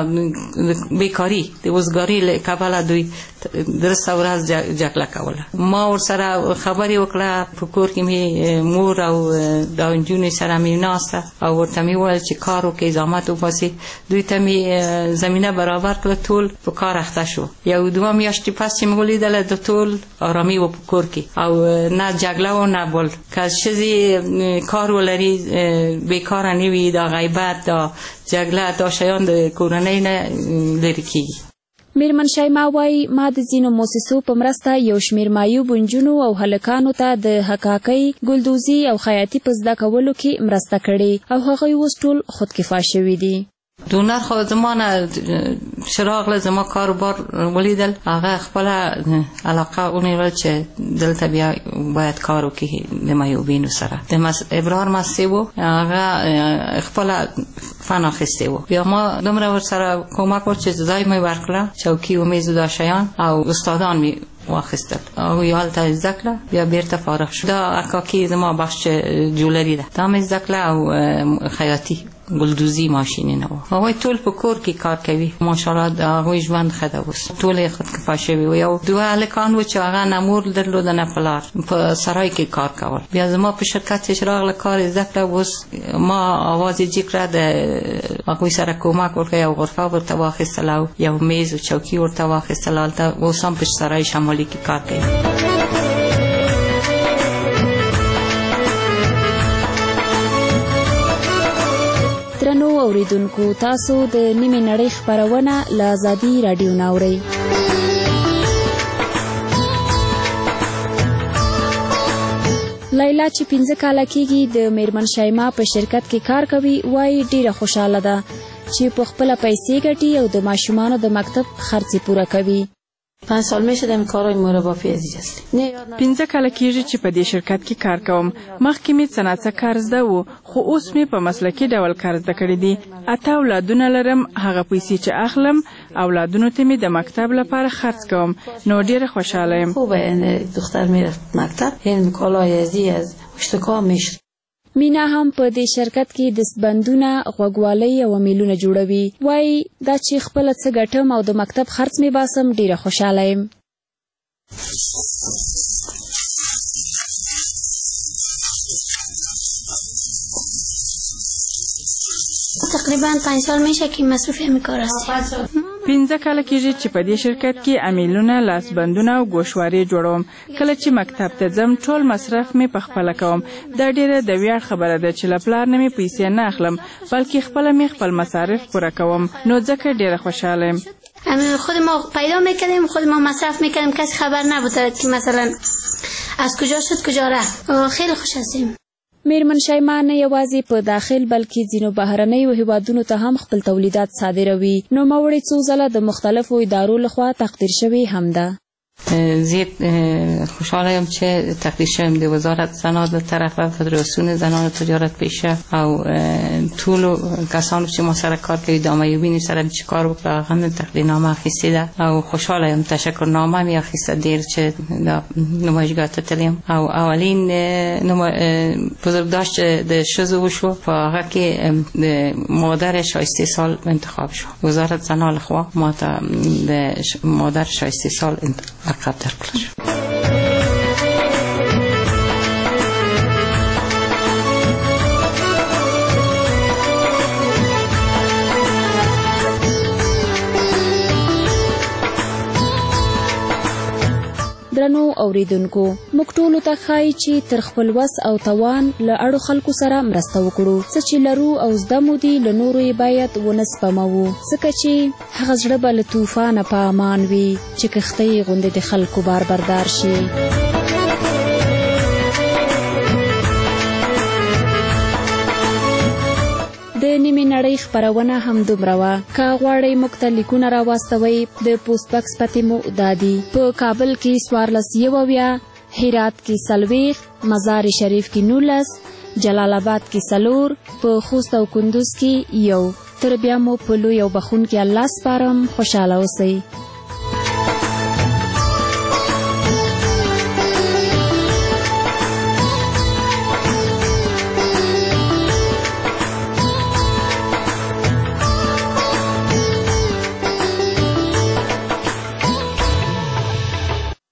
بیکاري د وزګاري له کبله دوی درسته ورځ جګړه کوله. ما ورسره خبرې وکړه، په کور کې مې مور او دا نجونې سره مې ناسته او ورته مې وویل چې کار وکړئ زحمت وباسئ. دوی ته مې زمینه برابر کړه، ټول په کار اخته شو. یو دوه میاشتې پس چې مې ولیدل د ټول آرامي و په کور کې او نه جګړه و نه بل. که ښځې کار ولري بیکاره نه وي، دا غیبت دا جګړه دا شیان د کورنۍ نه لرې کېږي. میرمن شایما وایي ما د ځینو موسسو په مرسته یو شمېر مایوب نجونو او هلکانو ته د حکاکۍ، ګلدوزي او خیاطي په زده کولو کې مرسته کړې او هغوی اوس ټول خودکفا شوي دي. دونر خو زما نه چې راغله زما کاروبار ولیدل، هغه خپله علاقه ونیول چې دلته بیا باید کار وکړي د میوبینو سره. د ابرار مستې و هغه خپله فن اخیستې و، بیا ما دومره ورسره کمک وکړ چې ځای مې ورکړه، چوکي و میز و دا شیان او استادان مې واخیستل او یا هلته زده کړه بیا بیرته فارغ شو. دا عکاکي زما بخش جولري ده، دا مې زده کړه او خیاطي ګلدوزي ماشینونه و. هغوی ټول په کور کې کار کوي، ماشاءالله د هغوی ژوند ښه ده اوس، ټول یې خودکفا شوي و. یو دوه هلکان و چې هغه نه مور درلوده نه پلار، په سرای کې کار کول. بیا زما په شرکت چې راغله کار زده کړه، اوس ما آواز یې جګ کړه، د هغوی سره کمک وکړه، یو غرفه ورته واخیستله او یو میز و چوکي ورته واخیستله، هلته اوس هم په سرای شمالي کې کار کوي. درنو اوریدونکو، تاسو د نیمې نړۍ خپرونه له ازادي راډیو نه اورئ. لیلا چې پنځه کاله کېږي د میرمن شایما په شرکت کې کار کوي، وایي ډیره خوشحاله ده چې په خپله پیسې ګټي او د ماشومانو د مکتب خرڅ یې پوره کوي. پنج سال میشه دم کارای مربافی عزیز است. پنځه کاله کېږي چې په دې شرکت کې کار کوم. مخکې مې صنعت کار زده و، خو اوس مې په مسلکي ډول کار زده کړی دی. اته اولادونه لرم، هغه پیسې چې اخلم اولادونو ته مې د مکتب لپاره خرڅ کوم، نو ډیره خوشحاله یم. خوبه دختر میره مکتب، این کالای عزیز اشتکا میشه. مینا هم په دې شرکت کې دستبندونه، غوږوالۍ او میلونه جوړوي. وایي دا چې خپله څه ګټم او د مکتب خرڅ مې باسم ډیره خوشحاله یم. تقریبا پنج سال میشه که مصروف همین کار هستم. پنځه کاله کېږي چې په دې شرکت کې امیلونه، لاسبندونه او ګوشوارې جوړوم. کله چې مکتب ته ځم ټول مصرف مې په خپله کوم. دا ډیره د ویاړ خبره ده چې له پلار نه مې پیسې نه اخلم، بلکې خپله مې خپل مصارف پوره کوم، نو ځکه ډیره خوشحاله یم. خود ما پیدا میکردیم، خود ما مصرف میکردیم، کسی خبر نبوده که مثلا از کجا شد کجا رفت. خیلی خوش هستیم. میرمن شایما نه یوازې په داخل بلکې ځینو بهرنیو هیوادونو ته هم خپل تولیدات صادروي. نوموړې څو ځله د مختلفو ادارو لخوا تقدیر شوې هم ده. زیاد خوشحال یم چې تقدیر شویم د وزارت زنان در طرف فدراسیون زنان تجارت پیشه او ټول کسانو چې ما سره کار کوي د معیوبینو سره چې کار وکړه هغه تقدیرنامه اخیستې ده او خوشحال یم تشکرنامه مې اخیسته ډېر چې د نمایشګاه ته تلیم او اولین بزرگداشت د ښځو وشو په هغه کې د مادر شایسته سال انتخاب شو وزارت زنان لخوا ما ته د مادر شایسته سال لقب درکړل شو. درنو اوریدونکو موږ ټولو ته ښایي چې تر خپل وس او توان له اړو خلکو سره مرسته وکړو څه چې لرو او زده مو دي له نورو یې باید ونه سپموو ځکه چې هغه زړه به له طوفانه په امان وي چې کښتۍ غوندې د خلکو بار بردار شي. د نیمې نړۍ خپرونه هم دومره وه. که غواړئ موږ ته لیکونه راواستوئ د پوسټ بکس پتې مو دا دي: په کابل کې څوارلس یو اویا، هرات کې څلوېښت، مزار شریف کې نولس، جلال آباد کې څلور، په خوست او کندوز کې یو. تر بیا مو په لوی او بخښونکي الله سپارم. خوشحاله اوسئ.